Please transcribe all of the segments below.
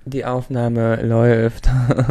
Die Aufnahme läuft.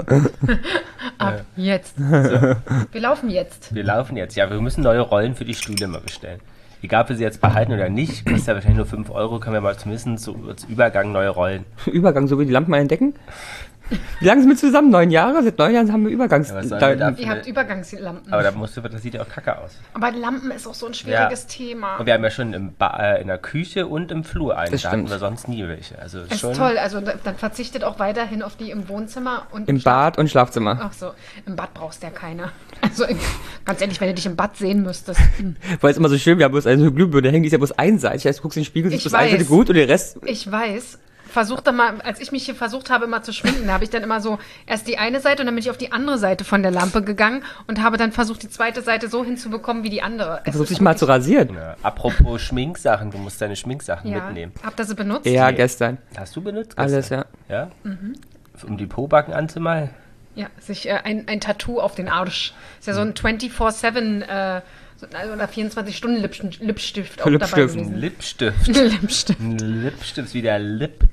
Ab jetzt. So. Wir laufen jetzt. Wir laufen jetzt. Ja, wir müssen neue Rollen für die Stühle mal bestellen. Egal, ob wir sie jetzt behalten oder nicht, kostet ja wahrscheinlich nur 5 Euro, können wir mal zumindest so als Übergang neue Rollen. Übergang, so wie die Lampen mal entdecken? Wie lange sind wir zusammen? 9 Jahre? Seit 9 Jahren haben wir Übergangslampen. Ihr habt Übergangslampen. Aber das sieht ja auch kacke aus. Aber Lampen ist auch so ein schwieriges Thema. Und wir haben ja schon in der Küche und im Flur einen. Da hatten wir sonst nie welche. Also ist schon toll. Also dann verzichtet auch weiterhin auf die im Wohnzimmer und im Bad und Schlafzimmer. Ach so, im Bad brauchst du ja keine. Also ganz ehrlich, wenn du dich im Bad sehen müsstest. Weil es immer so schön, wir haben bloß eine Glühbirne hängen, die ist ja bloß einseitig. Das heißt, du guckst in den Spiegel, siehst bloß eine Seite gut und den Rest... Ich weiß. Versuchte mal, als ich mich hier versucht habe, immer zu schminken, da habe ich dann immer so erst die eine Seite und dann bin ich auf die andere Seite von der Lampe gegangen und habe dann versucht, die zweite Seite so hinzubekommen wie die andere. Versuch dich mal zu rasieren. Ja, apropos Schminksachen, du musst deine Schminksachen mitnehmen. Habt ihr sie benutzt? Ja, gestern. Hast du benutzt gestern? Alles, ja. Ja? Mhm. Um die Pobacken anzumalen? Ja, sich ein Tattoo auf den Arsch. Ist ja so ein 24/7 oder 24-Stunden-Lipstift auch dabei gewesen. Lipstift. Lipstift. Lipstift wie der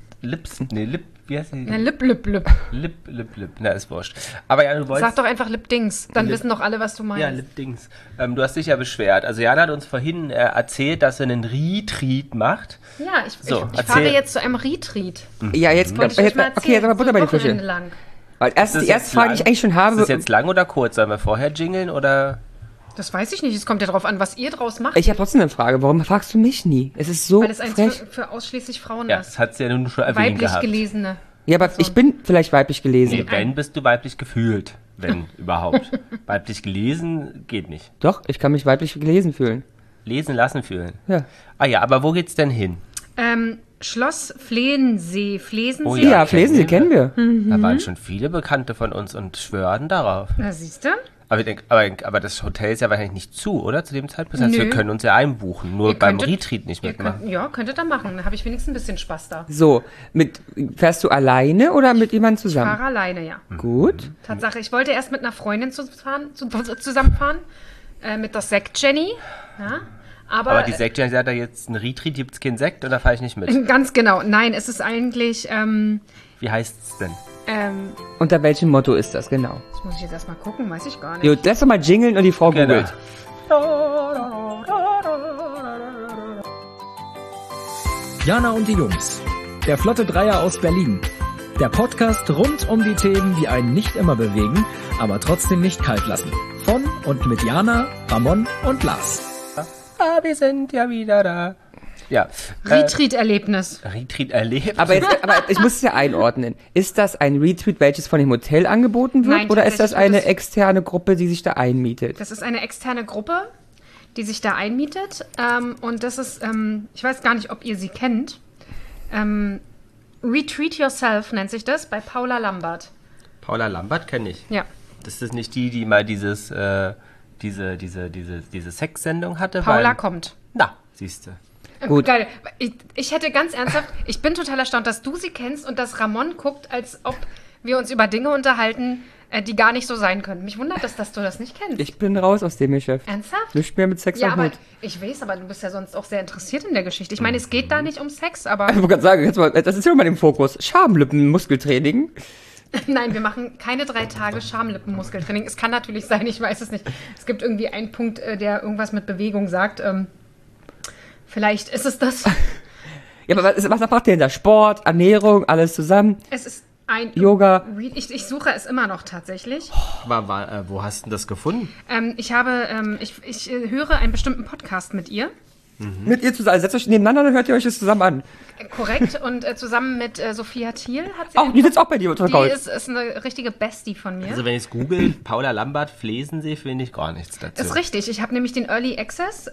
wie heißt die? Na, Lip. Na, ist wurscht. Aber ja, du wolltest... Sag doch einfach Lip-Dings, dann wissen doch alle, was du meinst. Ja, Lip-Dings. Du hast dich ja beschwert. Also Jana hat uns vorhin erzählt, dass sie einen Retreat macht. Ja, ich fahre jetzt zu einem Retreat. Ja, jetzt... Okay, jetzt aber Butter bei die Fische. Weil die erste Frage, die ich eigentlich schon habe... Ist das jetzt lang oder kurz? Sollen wir vorher jingeln oder... Das weiß ich nicht. Es kommt ja darauf an, was ihr draus macht. Ich habe trotzdem eine Frage. Warum fragst du mich nie? Es ist so Weil es eins für ausschließlich Frauen ja, ist. das hat sie ja nun schon erwähnt weiblich gehabt. Gelesene. Ja, aber ich bin vielleicht weiblich gelesen. Nee, wenn, bist du weiblich gefühlt. Wenn überhaupt. Weiblich gelesen geht nicht. Doch, ich kann mich weiblich gelesen fühlen. Lesen lassen fühlen. Ja. Ah ja, aber wo geht's denn hin? Schloss Flensee. Flensee? Oh ja, Flensee kennen wir. Da waren schon viele Bekannte von uns und schwören darauf. Na, siehst du? Aber das Hotel ist ja wahrscheinlich nicht zu, oder? Zu dem Zeitpunkt. Das heißt, wir können uns ja einbuchen. Nur beim Retreat nicht mitmachen. Könntet ihr machen. Da habe ich wenigstens ein bisschen Spaß da. So, fährst du alleine oder mit jemandem zusammen? Ich fahre alleine, ja. Gut. Tatsache, ich wollte erst mit einer Freundin zusammenfahren. Mit der Sekt Jenny. Ja. Aber die Sekt Jenny sagt, da jetzt ein Retreat, gibt es keinen Sekt und da fahre ich nicht mit. Ganz genau. Nein, es ist eigentlich... Wie heißt es denn? Unter welchem Motto ist das, genau? Das muss ich jetzt erstmal gucken, weiß ich gar nicht. Jo, lass doch mal jingeln und die Frau googelt. Jana und die Jungs. Der Flotte Dreier aus Berlin. Der Podcast rund um die Themen, die einen nicht immer bewegen, aber trotzdem nicht kalt lassen. Von und mit Jana, Ramon und Lars. Ah, wir sind ja wieder da. Ja. Retreat-Erlebnis. Retreat-Erlebnis. Aber ich muss es ja einordnen. Ist das ein Retreat, welches von dem Hotel angeboten wird? Nein, oder ist das eine externe Gruppe, die sich da einmietet? Das ist eine externe Gruppe, die sich da einmietet. Und das ist, ich weiß gar nicht, ob ihr sie kennt. Retreat Yourself nennt sich das, bei Paula Lambert. Paula Lambert kenne ich. Ja. Das ist nicht die mal diese Sexsendung hatte? Paula kommt. Na, siehst du. Gut. Geil. Ich hätte ganz ernsthaft, ich bin total erstaunt, dass du sie kennst und dass Ramon guckt, als ob wir uns über Dinge unterhalten, die gar nicht so sein können. Mich wundert es, dass du das nicht kennst. Ich bin raus aus dem Geschäft. Ernsthaft? Nicht mehr mit Sex Ja, am aber Hut. ich weiß, aber du bist ja sonst auch sehr interessiert in der Geschichte. Ich meine, es geht da nicht um Sex, aber... Ich wollte gerade sagen, das ist ja mal im Fokus. Schamlippen-Muskeltraining. Nein, wir machen keine 3 Tage Schamlippenmuskeltraining. Es kann natürlich sein, ich weiß es nicht. Es gibt irgendwie einen Punkt, der irgendwas mit Bewegung sagt. Vielleicht ist es das. Ja, aber was macht ihr denn da? Sport, Ernährung, alles zusammen? Es ist ein... Yoga. Ich suche es immer noch tatsächlich. Wo hast du denn das gefunden? Ich höre einen bestimmten Podcast mit ihr. Mit ihr zusammen. Also setzt euch nebeneinander, dann hört ihr euch das zusammen an. Korrekt. Und zusammen mit Sophia Thiel hat sie... Auch, die sitzt auch bei dir unter Die ist eine richtige Bestie von mir. Also wenn ich es google, Paula Lambert, Flensee, finde ich gar nichts dazu. Ist richtig. Ich habe nämlich den Early Access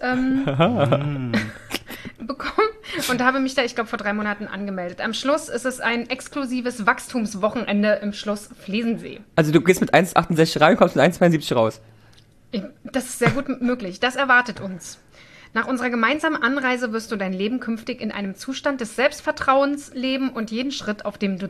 bekommen und habe mich da, ich glaube, vor 3 Monaten angemeldet. Am Schluss ist es ein exklusives Wachstumswochenende im Schloss Flensee. Also du gehst mit 1,68 rein, kommst mit 1,72 raus. Das ist sehr gut möglich. Das erwartet uns. Nach unserer gemeinsamen Anreise wirst du dein Leben künftig in einem Zustand des Selbstvertrauens leben und jedem Schritt auf dem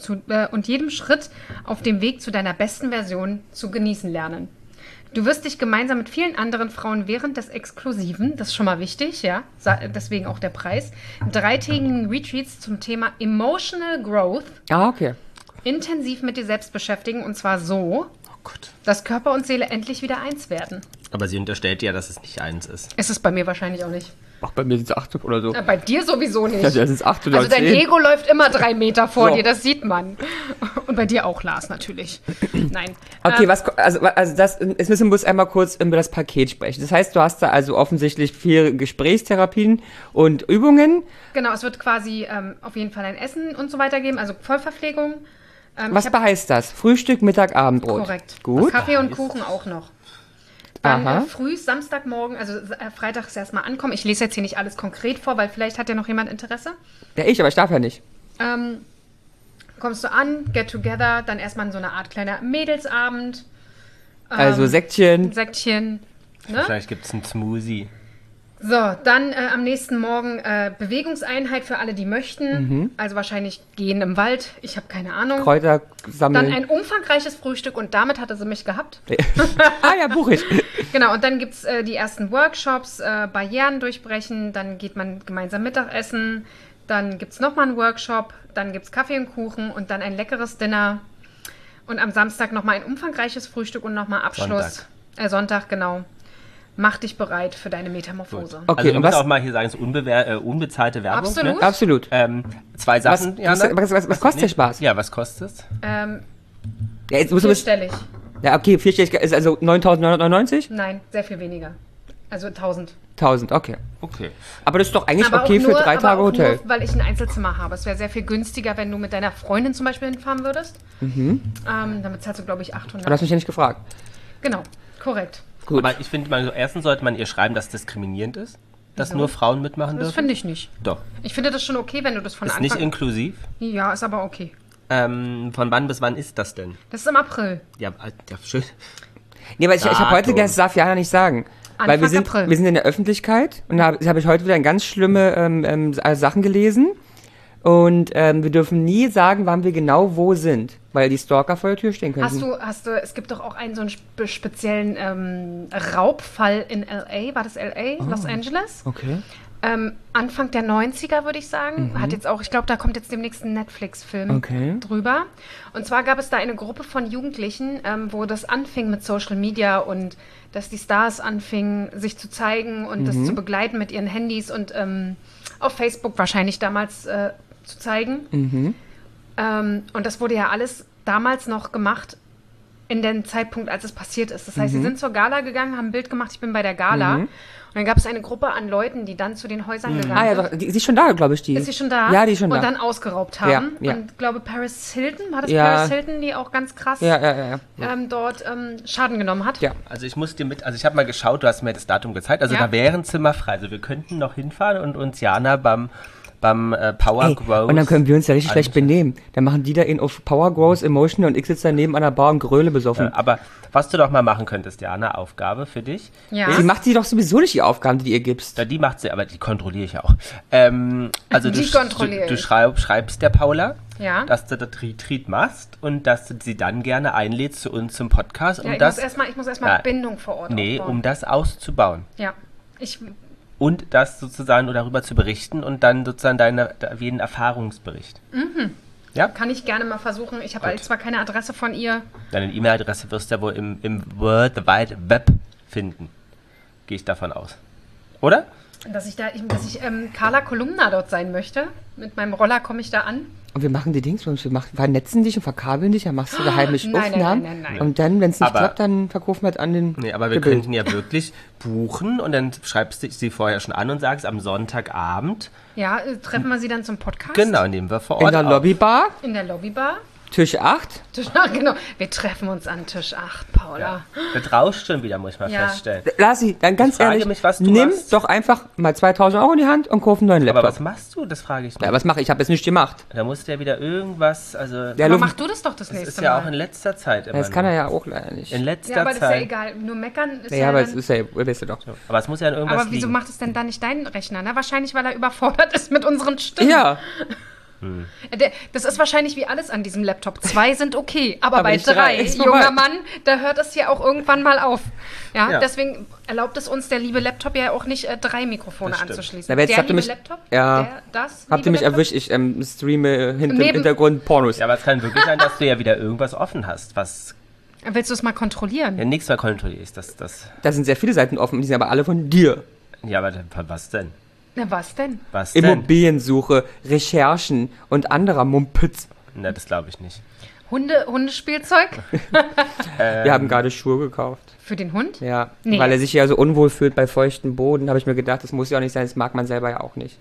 Weg zu deiner besten Version zu genießen lernen. Du wirst dich gemeinsam mit vielen anderen Frauen während des Exklusiven, das ist schon mal wichtig, ja, deswegen auch der Preis, 3-tägigen Retreats zum Thema Emotional Growth. Ah, okay. intensiv mit dir selbst beschäftigen und zwar so, Gott. dass Körper und Seele endlich wieder eins werden. Aber sie unterstellt ja, dass es nicht eins ist. Ist es bei mir wahrscheinlich auch nicht. Ach, bei mir sind es 8 oder so. Bei dir sowieso nicht. Ja, das ist 8 oder Also dein 10. Ego läuft immer 3 Meter vor So. dir, das sieht man. Und bei dir auch, Lars, natürlich. Nein. Okay, also jetzt müssen wir bloß einmal kurz über das Paket sprechen. Das heißt, du hast da also offensichtlich 4 Gesprächstherapien und Übungen. Genau, es wird quasi auf jeden Fall ein Essen und so weiter geben, also Vollverpflegung. Was heißt das? Frühstück, Mittag, Abendbrot. Korrekt. Gut. Kaffee und Kuchen auch noch. Dann Aha. früh, Samstagmorgen, also freitags erstmal ankommen. Ich lese jetzt hier nicht alles konkret vor, weil vielleicht hat ja noch jemand Interesse. Ja, aber ich darf ja nicht. Kommst du an, get together, dann erstmal so eine Art kleiner Mädelsabend. Also Säckchen. Säckchen. Ne? Vielleicht gibt es einen Smoothie. So, dann am nächsten Morgen Bewegungseinheit für alle, die möchten. Also wahrscheinlich gehen im Wald. Ich habe keine Ahnung. Kräuter Dann sammeln. ein umfangreiches Frühstück und damit hatte sie mich gehabt. Ja, buch ich. Genau, und dann gibt es die ersten Workshops, Barrieren durchbrechen, dann geht man gemeinsam Mittagessen, dann gibt es nochmal einen Workshop, dann gibt es Kaffee und Kuchen und dann ein leckeres Dinner. Und am Samstag nochmal ein umfangreiches Frühstück und nochmal Abschluss. Sonntag, genau. Mach dich bereit für deine Metamorphose. Okay, Also wir und müssen was? auch mal hier sagen, es ist unbezahlte Werbung. Absolut. Ne? Absolut. 2 Sachen. Was kostet der Spaß? Ja, was kostet es? Ja, jetzt musst du Vierstellig. Ja, okay, 4 ist also 9.999? Nein, sehr viel weniger. Also 1000. 1000, okay. Okay. Aber das ist doch eigentlich Aber okay auch für nur, 3 aber Tage auch Hotel. Nur, weil ich ein Einzelzimmer habe. Es wäre sehr viel günstiger, wenn du mit deiner Freundin zum Beispiel hinfahren würdest. Damit zahlst du, glaube ich, 800. Aber du hast mich ja nicht gefragt. Genau, korrekt. Gut. Aber ich finde, erstens sollte man ihr schreiben, dass es diskriminierend ist, dass Wieso? nur Frauen mitmachen Das dürfen. finde ich nicht. Doch. Ich finde das schon okay, wenn du das von Ist Anfang nicht inklusiv. Ja, ist aber okay. Von wann bis wann ist das denn? Das ist im April. Ja, schön. Nee, aber ich habe heute Datum. gedacht, das darf Jana nicht sagen. Weil wir Anfang April. sind in der Öffentlichkeit und da habe ich heute wieder ganz schlimme Sachen gelesen. Und wir dürfen nie sagen, wann wir genau wo sind, weil die Stalker vor der Tür stehen könnten. Es gibt doch auch einen so einen speziellen Raubfall in L.A. War das L.A.? Los Angeles? Okay. Anfang der 90er, würde ich sagen. Hat jetzt auch, ich glaube, da kommt jetzt demnächst ein Netflix-Film Okay. drüber. Und zwar gab es da eine Gruppe von Jugendlichen, wo das anfing mit Social Media und dass die Stars anfingen, sich zu zeigen und das zu begleiten mit ihren Handys und auf Facebook wahrscheinlich damals zu zeigen. Und das wurde ja alles damals noch gemacht in dem Zeitpunkt, als es passiert ist. Das heißt, sie sind zur Gala gegangen, haben ein Bild gemacht, ich bin bei der Gala. Und dann gab es eine Gruppe an Leuten, die dann zu den Häusern gegangen Ah ja, sind. doch, die ist schon da, glaube ich. Ist sie schon da? Ja, die ist schon da. Und dann ausgeraubt haben. Ja. Und ich glaube, Paris Hilton, war das Ja. Paris Hilton, die auch ganz krass Ja. dort Schaden genommen hat? Ja. Also ich habe mal geschaut, du hast mir das Datum gezeigt, also Ja. da wären Zimmer frei. Also wir könnten noch hinfahren und uns Jana beim Power Ey, Growth. und dann können wir uns ja richtig schlecht benehmen. Dann machen die da auf Power Growth Emotion und ich sitze daneben an der Bar und gröle besoffen. Aber was du doch mal machen könntest, Jana, Aufgabe für dich. Ja. Sie macht sie doch sowieso nicht die Aufgaben, die du ihr gibst. Ja, die macht sie, aber die kontrolliere ich ja auch. Also Die kontrolliere du ich. schreibst der Paula, Ja. dass du das Retreat machst und dass du sie dann gerne einlädst zu uns zum Podcast. Ja, Um ich muss erstmal Bindung vor Ort aufbauen. um das auszubauen. Ja. Und das sozusagen darüber zu berichten und dann sozusagen wie einen Erfahrungsbericht. Kann ich gerne mal versuchen. Ich habe zwar keine Adresse von ihr. Deine E-Mail-Adresse wirst du ja wohl im World Wide Web finden. Gehe ich davon aus. Oder? Dass ich Carla Kolumna dort sein möchte. Mit meinem Roller komme ich da an. Und wir machen die Dings, wir vernetzen dich und verkabeln dich, dann machst du geheimlich Nein, Aufnahmen. nein. Und dann, wenn es nicht Aber- klappt, dann verkaufen wir es an den Nee, aber wir Gebild. könnten ja wirklich buchen und dann schreibst du sie vorher schon an und sagst am Sonntagabend. Ja, treffen wir sie dann zum Podcast? Genau, nehmen wir vor Ort In der auf. Lobbybar, In der Lobbybar. Tisch 8. Genau. Wir treffen uns an Tisch 8, Paula. Das rauscht schon wieder, muss ich mal Ja. feststellen. Lassi, dann ganz Ich frage ehrlich, mich, was du nimm machst. doch einfach mal 2000 Euro in die Hand und kauf einen neuen Aber Laptop. was machst du? Das frage ich mich. Ja, was mache ich? Ich habe jetzt nichts gemacht. Da musst du ja wieder irgendwas, also Ja, Aber Luft- mach du das doch das das nächste ist ja Mal. auch in letzter Zeit immer Das kann er nur. ja auch leider nicht. In letzter Ja, aber das ist ja Zeit. egal. Nur meckern ist Ja, aber es dann... ist ja, weißt du doch. Aber es muss ja in irgendwas Aber wieso liegen. macht es denn dann nicht dein Rechner? Ne? Wahrscheinlich, weil er überfordert ist mit unseren Stimmen. Ja, Das ist wahrscheinlich wie alles an diesem Laptop. 2 sind okay, aber bei 3, junger Mann, da hört es ja auch irgendwann mal auf. Ja, deswegen erlaubt es uns der liebe Laptop ja auch nicht, 3 Mikrofone anzuschließen. Der liebe Laptop? Ja. Habt ihr mich erwischt? Ich streame im Hintergrund Pornos. Ja, aber es kann wirklich sein, dass du ja wieder irgendwas offen hast, was... Willst du es mal kontrollieren? Ja, nichts mal kontrollierst. Da sind sehr viele Seiten offen, die sind aber alle von dir. Ja, aber was denn? Na, was denn? Immobiliensuche, Recherchen und anderer Mumpitz. Na, das glaube ich nicht. Hundespielzeug? Wir haben gerade Schuhe gekauft. Für den Hund? Ja, weil er sich ja so unwohl fühlt bei feuchtem Boden, habe ich mir gedacht, das muss ja auch nicht sein, das mag man selber ja auch nicht.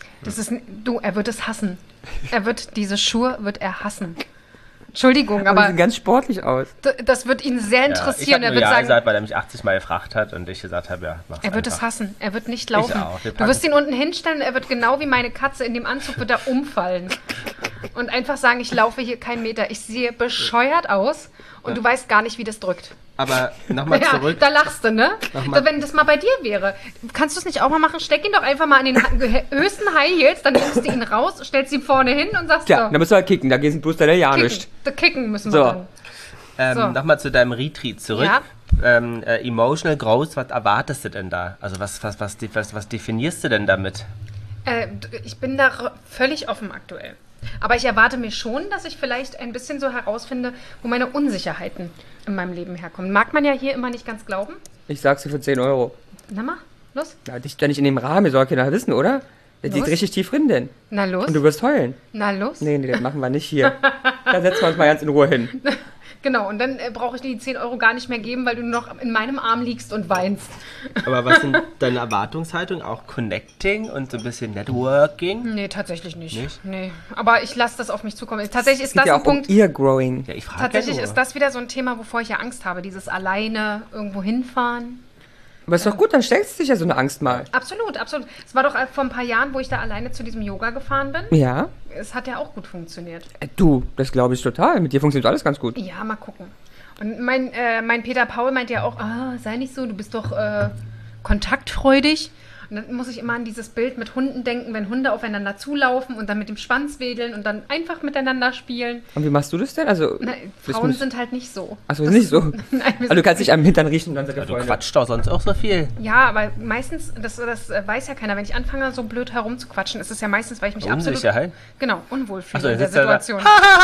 Er wird es hassen. Diese Schuhe wird er hassen. Entschuldigung, aber... Die sehen ganz sportlich aus. Das wird ihn sehr interessieren. Er wird sagen, gesagt, weil er mich 80 Mal gefragt hat und ich gesagt habe, ja, mach's Er wird einfach. es hassen. Er wird nicht laufen. Ich auch. Du wirst ihn unten hinstellen und er wird genau wie meine Katze in dem Anzug wird er umfallen. Und einfach sagen, ich laufe hier keinen Meter. Ich sehe bescheuert aus und du weißt gar nicht, wie das drückt. Aber nochmal zurück. Da lachst du, ne? Wenn das mal bei dir wäre, kannst du es nicht auch mal machen? Steck ihn doch einfach mal an den höchsten High Heels, dann nimmst du ihn raus, stellst ihn vorne hin und sagst dann müssen wir kicken, da geht es bloß der ja nicht. Kicken müssen wir dann. Nochmal zu deinem Retreat zurück. Ja. Emotional Growth, was erwartest du denn da? Also was definierst du denn damit? Ich bin da völlig offen aktuell. Aber ich erwarte mir schon, dass ich vielleicht ein bisschen so herausfinde, wo meine Unsicherheiten in meinem Leben herkommen. Mag man ja hier immer nicht ganz glauben. Ich sag's dir für 10 Euro. Na mal, los. Ja, dich da nicht in dem Rahmen, soll keiner wissen, oder? Das liegt richtig tief drin denn. Na los. Und du wirst heulen. Na los. Nee, das machen wir nicht hier. Da setzen wir uns mal ganz in Ruhe hin. Genau, und dann brauche ich dir die 10 Euro gar nicht mehr geben, weil du noch in meinem Arm liegst und weinst. Aber was sind deine Erwartungshaltungen? Auch Connecting und so ein bisschen Networking? Nee, tatsächlich nicht. Nee. Aber ich lasse das auf mich zukommen. Tatsächlich ist das ja ein auch Punkt. Ear-Growing. Ja, tatsächlich ist das wieder so ein Thema, wovor ich ja Angst habe. Dieses alleine irgendwo hinfahren. Aber ist doch gut, dann stellst du dich ja so eine Angst mal. Absolut, absolut. Es war doch vor ein paar Jahren, wo ich da alleine zu diesem Yoga gefahren bin. Ja. Es hat ja auch gut funktioniert. Du, das glaube ich total. Mit dir funktioniert alles ganz gut. Ja, mal gucken. Und mein Peter Paul meint ja auch, sei nicht so, du bist doch kontaktfreudig. Und dann muss ich immer an dieses Bild mit Hunden denken, wenn Hunde aufeinander zulaufen und dann mit dem Schwanz wedeln und dann einfach miteinander spielen. Und wie machst du das denn? Also, Frauen sind halt nicht so. Achso, nicht so? Nein, also du kannst dich am Hintern riechen und dann seid ihr Freunde. Du quatscht doch sonst auch so viel. Ja, aber meistens, das weiß ja keiner, wenn ich anfange, so blöd herumzuquatschen, ist es ja meistens, weil ich mich Unsicherheit? Genau, unwohl fühle in der Situation.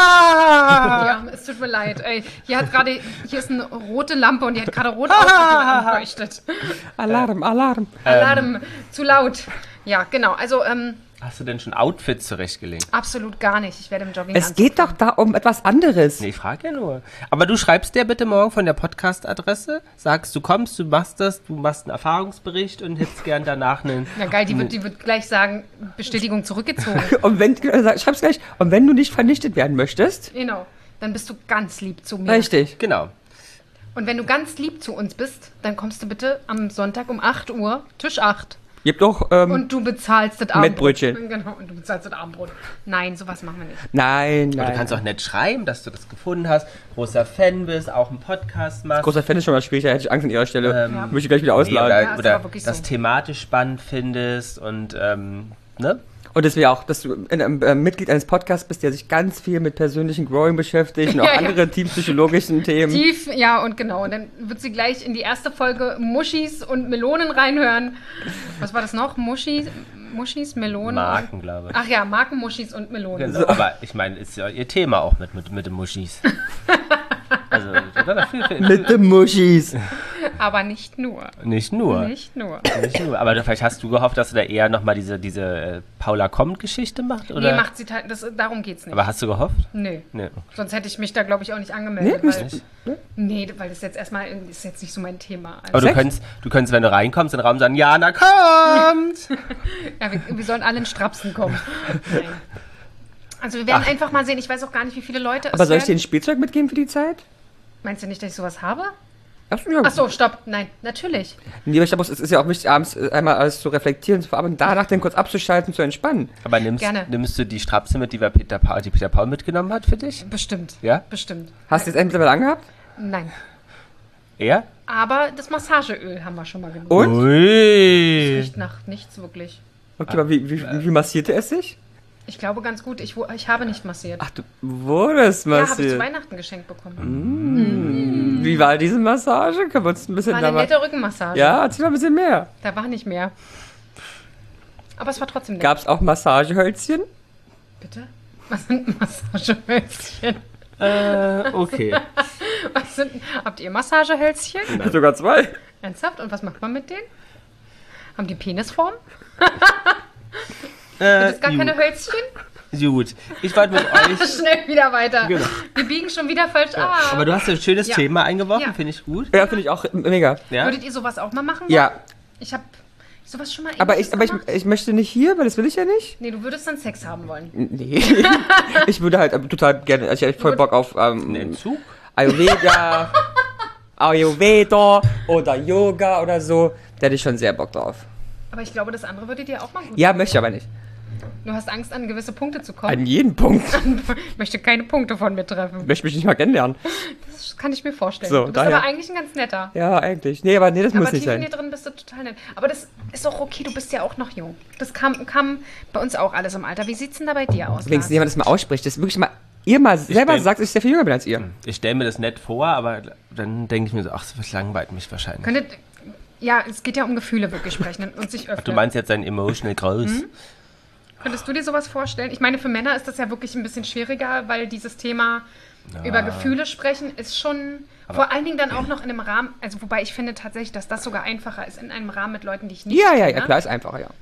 Ja, es tut mir leid. Ey, hier ist eine rote Lampe und die hat gerade rot angeleuchtet. Alarm, Alarm. Alarm. Zu laut. Ja, genau. Also, hast du denn schon Outfits zurechtgelegt? Absolut gar nicht. Ich werde im Jogging. Es geht doch da um etwas anderes. Nee, ich frage ja nur. Aber du schreibst dir bitte morgen von der Podcast-Adresse, sagst, du kommst, du machst einen Erfahrungsbericht und hättest gern danach einen... Na geil, die wird gleich sagen, Bestätigung zurückgezogen. Und schreib's gleich, und wenn du nicht vernichtet werden möchtest... Genau, dann bist du ganz lieb zu mir. Richtig. Genau. Und wenn du ganz lieb zu uns bist, dann kommst du bitte am Sonntag um 8 Uhr, Tisch 8. Gibt doch, und du bezahlst das Abendbrot. Mettbrötchen. Genau, und du bezahlst das Abendbrot. Nein, sowas machen wir nicht. Nein. Aber du kannst auch nett schreiben, dass du das gefunden hast, großer Fan bist, auch einen Podcast machst. Großer Fan ist schon mal schwierig, da hätte ich Angst an ihrer Stelle. Möchte ich gleich wieder ausladen. Oder das thematisch spannend findest und, ne? Und dass wir auch, dass du Mitglied eines Podcasts bist, der sich ganz viel mit persönlichen Growing beschäftigt und auch andere teampsychologischen Themen. Ja, und genau. Und dann wird sie gleich in die erste Folge Muschis und Melonen reinhören. Was war das noch? Muschis, Melonen? Marken, glaube ich. Ach ja, Marken, Muschis und Melonen. Genau, aber ich meine, ist ja ihr Thema auch mit den Muschis. Also, mit den Muschis. Aber nicht nur. Nicht nur. Aber vielleicht hast du gehofft, dass du da eher nochmal diese Paula Kommt-Geschichte macht? Oder? Nee, macht sie, darum geht's nicht. Aber hast du gehofft? Nee. Nee. Sonst hätte ich mich da, glaube ich, auch nicht angemeldet. Weil das jetzt erstmal ist jetzt nicht so mein Thema. Also aber du könntest, wenn du reinkommst, in den Raum sagen, Jana kommt! Ja, wir sollen alle in Strapsen kommen. Nein. Also wir werden einfach mal sehen, ich weiß auch gar nicht, wie viele Leute Aber soll ich dir ein Spielzeug mitgeben für die Zeit? Meinst du nicht, dass ich sowas habe? Ja. Achso, stopp. Nein, natürlich. Nee, aber ich glaube, es ist ja auch wichtig, abends einmal alles zu reflektieren, zu verarbeiten, danach dann kurz abzuschalten, zu entspannen. Aber nimmst du die Strapse mit, die Peter Paul mitgenommen hat für dich? Bestimmt. Ja? Bestimmt. Hast du jetzt endlich mal angehabt? Nein. Er? Aber das Massageöl haben wir schon mal genommen. Und? Ui. Das riecht nach nichts wirklich. Okay, aber wie massierte es sich? Ich glaube ganz gut. Ich habe nicht massiert. Ach, du wurdest massiert? Ja, habe ich zu Weihnachten geschenkt bekommen. Wie war diese Massage? Können wir uns ein bisschen war eine nette Rückenmassage. Ja, erzähl mal ein bisschen mehr. Da war nicht mehr. Aber es war trotzdem nett. Gab es auch Massagehölzchen? Bitte? Was sind Massagehölzchen? Okay. Habt ihr Massagehölzchen? Nein. Sogar 2. Ernsthaft? Und was macht man mit denen? Haben die Penisform? Gibt es gar keine Hölzchen? Gut, ich wollte mit euch... Schnell wieder weiter. Genau. Wir biegen schon wieder falsch ab. Aber du hast ein schönes Thema eingeworfen, finde ich gut. Ja, finde ich auch mega. Ja? Würdet ihr sowas auch mal machen? Ja. Ich habe sowas schon mal Aber gemacht. ich möchte nicht hier, weil das will ich ja nicht. Nee, du würdest dann Sex haben wollen. Nee. Ich würde halt total gerne, ich hätte voll Bock auf Entzug? Ayurveda oder Yoga oder so. Da hätte ich schon sehr Bock drauf. Aber ich glaube, das andere würde dir auch mal gut Ja, möchte ich aber nicht. Du hast Angst, an gewisse Punkte zu kommen. An jeden Punkt. Ich möchte keine Punkte von mir treffen. Ich möchte mich nicht mal kennenlernen. Das kann ich mir vorstellen. So, du bist daher. aber eigentlich ein ganz netter. Ja, eigentlich. Nee, aber das muss Aber nicht tief in sein. dir drin bist du total nett. Aber das ist auch okay, du bist ja auch noch jung. Das kam bei uns auch alles im Alter. Wie sieht's denn da bei dir aus? Wenigstens Lars? jemand das mal ausspricht, das wirklich mal ihr mal selber sagt, dass ich sehr viel jünger bin als ihr. Ich stelle mir das nett vor, aber dann denke ich mir so, ach, das langweilt mich wahrscheinlich. Ja, es geht ja um Gefühle wirklich sprechen und sich öffnen. Du meinst jetzt ein emotional groß? Könntest du dir sowas vorstellen? Ich meine, für Männer ist das ja wirklich ein bisschen schwieriger, weil dieses Thema über Gefühle sprechen ist schon, vor allen Dingen dann auch noch in einem Rahmen, also wobei ich finde tatsächlich, dass das sogar einfacher ist, in einem Rahmen mit Leuten, die ich nicht kenne. Ja, klar, ist einfacher, ja.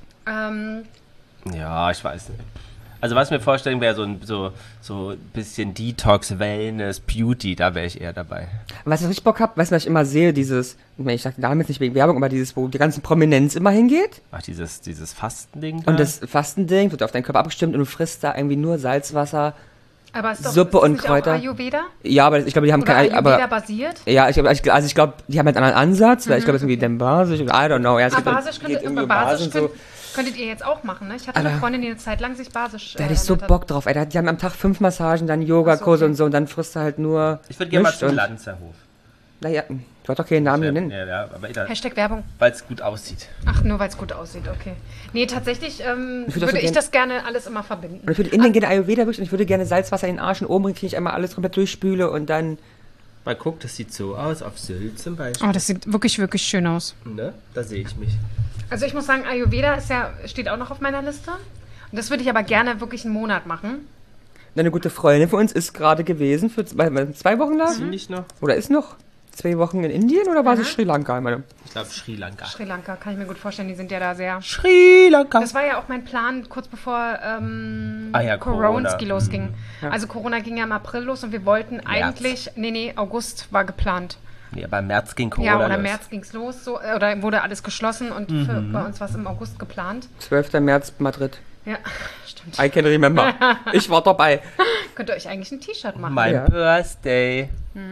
Ja, ich weiß nicht. Also was ich mir vorstellen wäre, so ein bisschen Detox, Wellness, Beauty, da wäre ich eher dabei. Was ich richtig Bock habe, weißt du, was ich immer sehe, ich sag damit nicht wegen Werbung, aber wo die ganze Prominenz immer hingeht. Ach, dieses Fastending da? Und das Fastending wird auf deinen Körper abgestimmt und du frisst da irgendwie nur Salzwasser, aber ist doch, Suppe und nicht Kräuter. Auch Ayurveda? Ja, aber ich glaube, die haben Oder kein Ayurveda basiert? Ja, ich glaube, die haben einen anderen Ansatz, weil ich glaube, es ist irgendwie dann basisch, I don't know. Ja, Könntet ihr jetzt auch machen, ne? Ich hatte eine Freundin, die eine Zeit lang sich basisch da hätte ich so Bock drauf, ey. Die haben am Tag 5 Massagen, dann Yogakurse und so und dann frisst du halt nur. Ich würde gerne mal zum Lanzerhof. Naja, du hast doch keinen Namen nennen. Ja, aber Hashtag Werbung. Weil es gut aussieht. Ach, nur weil es gut aussieht, okay. Nee, tatsächlich würde ich das gerne alles immer verbinden. Und ich würde innen gerne Ayurveda wirklich und ich würde gerne Salzwasser in den Arsch und oben kriege ich einmal alles komplett durchspüle und dann. Mal guck, das sieht so aus, auf Sylt zum Beispiel. Oh, das sieht wirklich, wirklich schön aus. Ne? Da sehe ich mich. Also ich muss sagen, Ayurveda steht auch noch auf meiner Liste. Und das würde ich aber gerne wirklich einen Monat machen. Eine gute Freundin von uns ist gerade gewesen für 2 Wochen da. Ziemlich noch. Oder ist noch 2 Wochen in Indien oder war sie Sri Lanka? Ich glaube Sri Lanka. Sri Lanka, kann ich mir gut vorstellen, die sind ja da sehr... Sri Lanka. Das war ja auch mein Plan, kurz bevor Corona losging. Ja. Also Corona ging ja im April los und wir wollten eigentlich... Nee, August war geplant. Nee, aber im März ging Corona los. Ja, oder im März ging es los, oder wurde alles geschlossen und bei uns war es im August geplant. 12. März, Madrid. Ja, stimmt. I can remember. Ich war dabei. Könnt ihr euch eigentlich ein T-Shirt machen? Mein Birthday.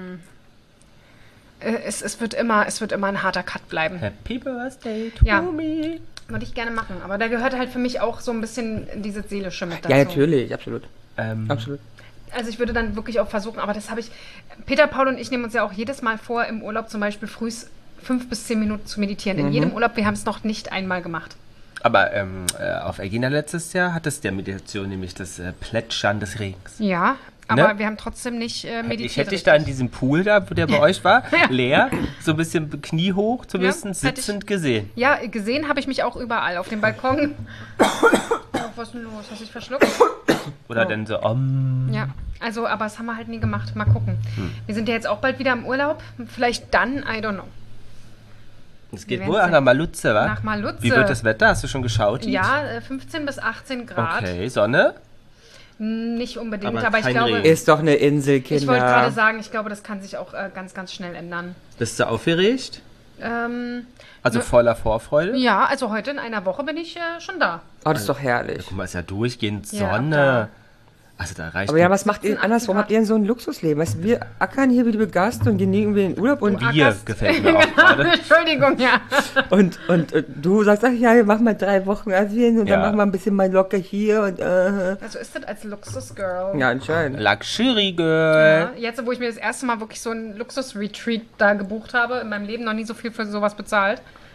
Es wird immer ein harter Cut bleiben. Happy Birthday to me. Würde ich gerne machen, aber da gehört halt für mich auch so ein bisschen dieses Seelische mit dazu. Ja, natürlich, absolut. Absolut. Also ich würde dann wirklich auch versuchen, aber das habe ich, Peter, Paul und ich nehmen uns ja auch jedes Mal vor, im Urlaub zum Beispiel frühs 5 bis 10 Minuten zu meditieren. In jedem Urlaub, wir haben es noch nicht einmal gemacht. Aber auf Egina letztes Jahr hattest du ja Meditation, nämlich das Plätschern des Regens. Ja, aber wir haben trotzdem nicht meditiert. Ich hätte dich da in diesem Pool da, wo der bei euch war, leer, so ein bisschen Knie hoch, zumindest sitzend gesehen. Ja, gesehen habe ich mich auch überall, auf dem Balkon. Was ist denn los? Hast du dich verschluckt? Oder dann so, Ja, also, aber das haben wir halt nie gemacht. Mal gucken. Wir sind ja jetzt auch bald wieder im Urlaub. Vielleicht dann, I don't know. Es geht wohl nach Malutze, wa? Nach Malutze. Wie wird das Wetter? Hast du schon geschaut? Ja, 15 bis 18 Grad. Okay, Sonne? Nicht unbedingt, Aber aber ich kein glaube... Regen. Ist doch eine Insel, Kinder. Ich wollte gerade sagen, ich glaube, das kann sich auch ganz, ganz schnell ändern. Bist du aufgeregt? Also ne, voller Vorfreude? Ja, also heute in einer Woche bin ich schon da. Oh, das ist doch herrlich. Guck mal, ist ja durchgehend Ja, Sonne. da. Also da reicht Aber ja, was macht ihr andersrum? Habt ihr denn so ein Luxusleben? Weißt du, wir ackern hier wie die Begeisterten und gehen irgendwie in den Urlaub und Bier gefällt mir auch gerade. Entschuldigung, ja. Und du sagst, ach ja, wir machen mal 3 Wochen Asien und Ja. dann machen wir ein bisschen mal locker hier und Also ist das als Luxus-Girl. Ja, anscheinend. Luxury Girl. Ja, jetzt, wo ich mir das erste Mal wirklich so ein Luxus-Retreat da gebucht habe, in meinem Leben noch nie so viel für sowas bezahlt.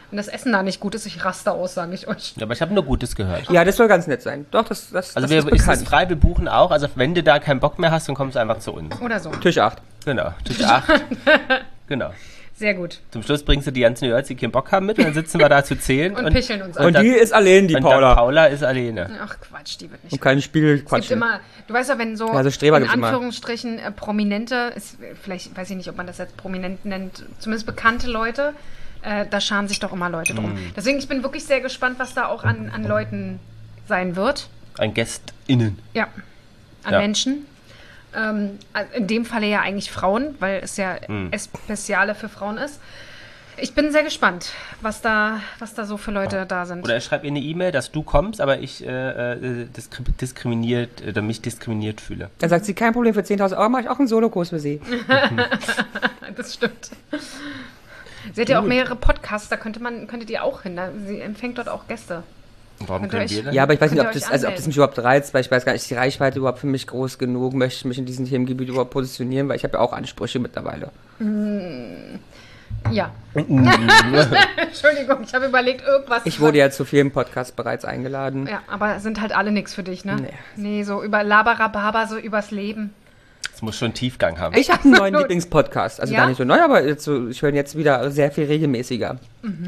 wenn das Essen da nicht gut ist, ich raste aus, sage ich euch. Ja, aber ich habe nur Gutes gehört. Ja, das soll ganz nett sein. Doch, das Also ist ist bekannt. frei, wir buchen auch. Also wenn du da keinen Bock mehr hast, dann kommst du einfach zu uns. Oder so. Tisch 8. Genau, Tisch 8. Genau. Sehr gut. Zum Schluss bringst du die ganzen Nerds, die keinen Bock haben, mit und dann sitzen wir da zu zählen. Und picheln uns an. Und die ist allein, die und Paula. Paula ist alleine. Ach Quatsch, die wird nicht. Und kein Spiel Es gibt quatschen. immer, du weißt ja, wenn so, Ja, so Streber in gibt's immer. Anführungsstrichen Prominente, vielleicht weiß ich nicht, ob man das jetzt prominent nennt, zumindest bekannte Leute, da scharen sich doch immer Leute drum. Deswegen, ich bin wirklich sehr gespannt, was da auch an Leuten sein wird. An GästInnen. Ja, an Menschen. In dem Falle ja eigentlich Frauen, weil es ja Speziale für Frauen ist. Ich bin sehr gespannt, was da so für Leute da sind. Oder ich schreibe ihr eine E-Mail, dass du kommst, aber ich mich diskriminiert fühle. Dann sagt sie, kein Problem, für 10.000 Euro mache ich auch einen Solokurs für sie. Das stimmt. Sie hat ja auch mehrere Podcasts, da könntet ihr auch hin. Sie empfängt dort auch Gäste. Warum können wir denn? Ja, aber ich weiß nicht, Könnt ob ihr das, euch ob das mich überhaupt reizt, weil ich weiß gar nicht, ist die Reichweite überhaupt für mich groß genug? Möchte ich mich in diesem Themengebiet überhaupt positionieren? Weil ich habe ja auch Ansprüche mittlerweile. Ja. Entschuldigung, ich habe überlegt, irgendwas. Ich wurde ja zu vielen Podcasts bereits eingeladen. Ja, aber sind halt alle nichts für dich, ne? Nee. Nee, so über Labarababa, so übers Leben. Es muss schon Tiefgang haben. Ich habe einen neuen Lieblingspodcast. Also Ja? gar nicht so neu, aber jetzt so, ich höre ihn jetzt wieder sehr viel regelmäßiger.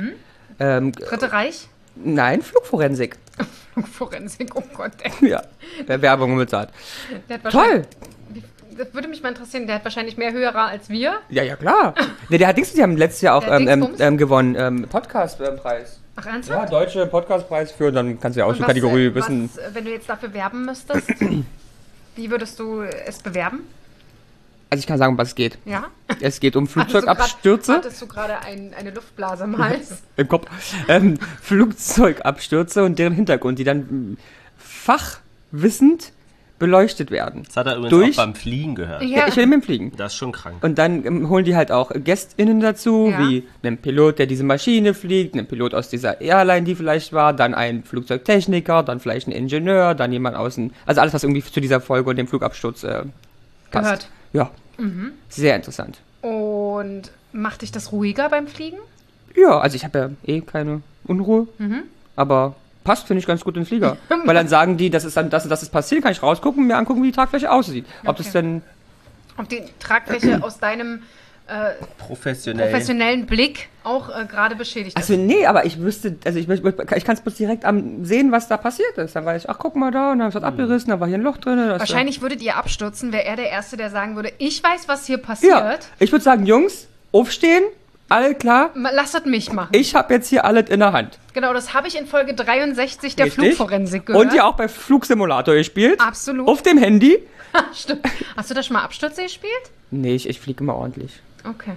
Dritte Reich? Nein, Flugforensik. Forensik, oh Gott, ey. Ja, der Werbung bezahlt. Der hat Toll! wahrscheinlich- Das würde mich mal interessieren, der hat wahrscheinlich mehr Hörer als wir. Ja, klar. Nee, der hat Dings, die haben letztes Jahr auch Der Dingsbums? gewonnen, Podcastpreis. Ach, Ja, ernsthaft? deutsche Podcastpreis für, dann kannst du ja auch Und so Kategorie wissen. wenn du jetzt dafür werben müsstest, wie würdest du es bewerben? Also ich kann sagen, um was es geht. Ja? Es geht um Flugzeugabstürze Hattest du gerade eine Luftblase im Hals? im Kopf. Flugzeugabstürze und deren Hintergrund, die dann fachwissend beleuchtet werden. Das hat er übrigens Durch- auch beim Fliegen gehört. Ja, ich will mit dem Fliegen. Das ist schon krank. Und dann holen die halt auch GästInnen dazu, Ja. wie einen Pilot, der diese Maschine fliegt, einen Pilot aus dieser Airline, die vielleicht war, dann ein Flugzeugtechniker, dann vielleicht ein Ingenieur, dann jemand außen. Also alles, was irgendwie zu dieser Folge und dem Flugabsturz passt. Gehört. Ja. Sehr interessant. Und macht dich das ruhiger beim Fliegen? Ja, also ich habe ja keine Unruhe, aber passt, finde ich, ganz gut in den Flieger. Weil dann sagen die, das ist dann das und das ist passiert, kann ich rausgucken und mir angucken, wie die Tragfläche aussieht. Ob das denn... Ob die Tragfläche aus deinem professionellen Blick auch gerade beschädigt ist? Also nee, aber ich wüsste, also ich kann es bloß direkt sehen, was da passiert ist. Dann weiß ich, ach, guck mal da, und dann ist das abgerissen, da war hier ein Loch drin. Wahrscheinlich würdet ihr abstürzen, wäre er der Erste, der sagen würde, ich weiß, was hier passiert. Ja, ich würde sagen, Jungs, aufstehen, alle klar. Lasst mich machen. Ich habe jetzt hier alles in der Hand. Genau, das habe ich in Folge 63 der Richtig. Flugforensik gehört. Und ja auch bei Flugsimulator gespielt. Absolut. Auf dem Handy. Stimmt. Hast du da schon mal Abstürze gespielt? Nee, ich fliege immer ordentlich. Okay.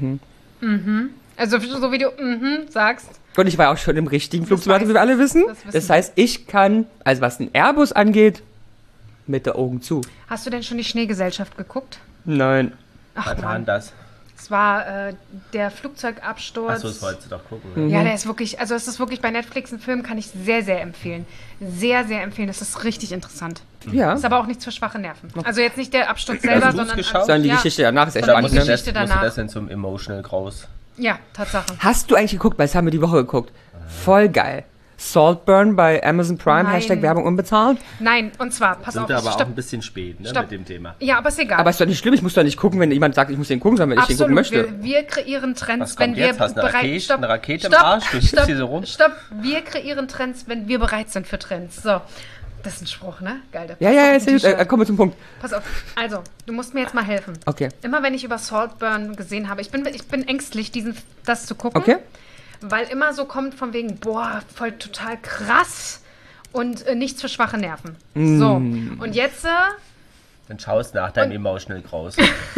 Also so wie du sagst. Und ich war auch schon im richtigen Flugsimulator, weiß wie wir alle wissen. Das wissen Das heißt, ich kann, also was ein Airbus angeht, mit der Augen zu. Hast du denn schon die Schneegesellschaft geguckt? Nein. Ach Was war Mann. denn das? Es war der Flugzeugabsturz. Achso, das wolltest du doch gucken. Ja, der ist wirklich, also es ist wirklich bei Netflix ein Film, kann ich sehr, sehr empfehlen. Sehr, sehr empfehlen. Das ist richtig interessant. Ja. Ist aber auch nichts für schwache Nerven. Also jetzt nicht der Absturz selber, Hast du's sondern geschaut? Sondern die ja, Geschichte danach ist echt Sondern die spannend, ne? Geschichte Musst du danach. das denn zum Emotional groß? Ja, Tatsache. Hast du eigentlich geguckt, weil das haben wir die Woche geguckt. Voll geil. Saltburn bei Amazon Prime, Nein. Hashtag Werbung unbezahlt. Nein, und zwar, pass Sind auf, wir aber auch stopp. ein bisschen spät, ne, Stopp. mit dem Thema. Ja, aber ist egal. Aber ist doch nicht schlimm, ich muss doch nicht gucken, wenn jemand sagt, ich muss den gucken, sondern wenn ich den gucken möchte. Wir kreieren Trends, Was kommt wenn wir jetzt? Hast du eine bereit Rakete- Stopp, eine Rakete im stopp, Arsch? Du schiebst die so rum? Stopp, wir kreieren Trends, wenn wir bereit sind für Trends. So, das ist ein Spruch, ne? Geil. der Ja, passt ja, auf ein jetzt T-Shirt. kommen wir zum Punkt. Pass auf, also, du musst mir jetzt mal helfen. Okay. Immer wenn ich über Saltburn gesehen habe, ich bin ängstlich, das zu gucken. Okay. Weil immer so kommt von wegen, boah, voll total krass und nichts für schwache Nerven. So, und jetzt, Dann schaust nach deinem Emotional groß.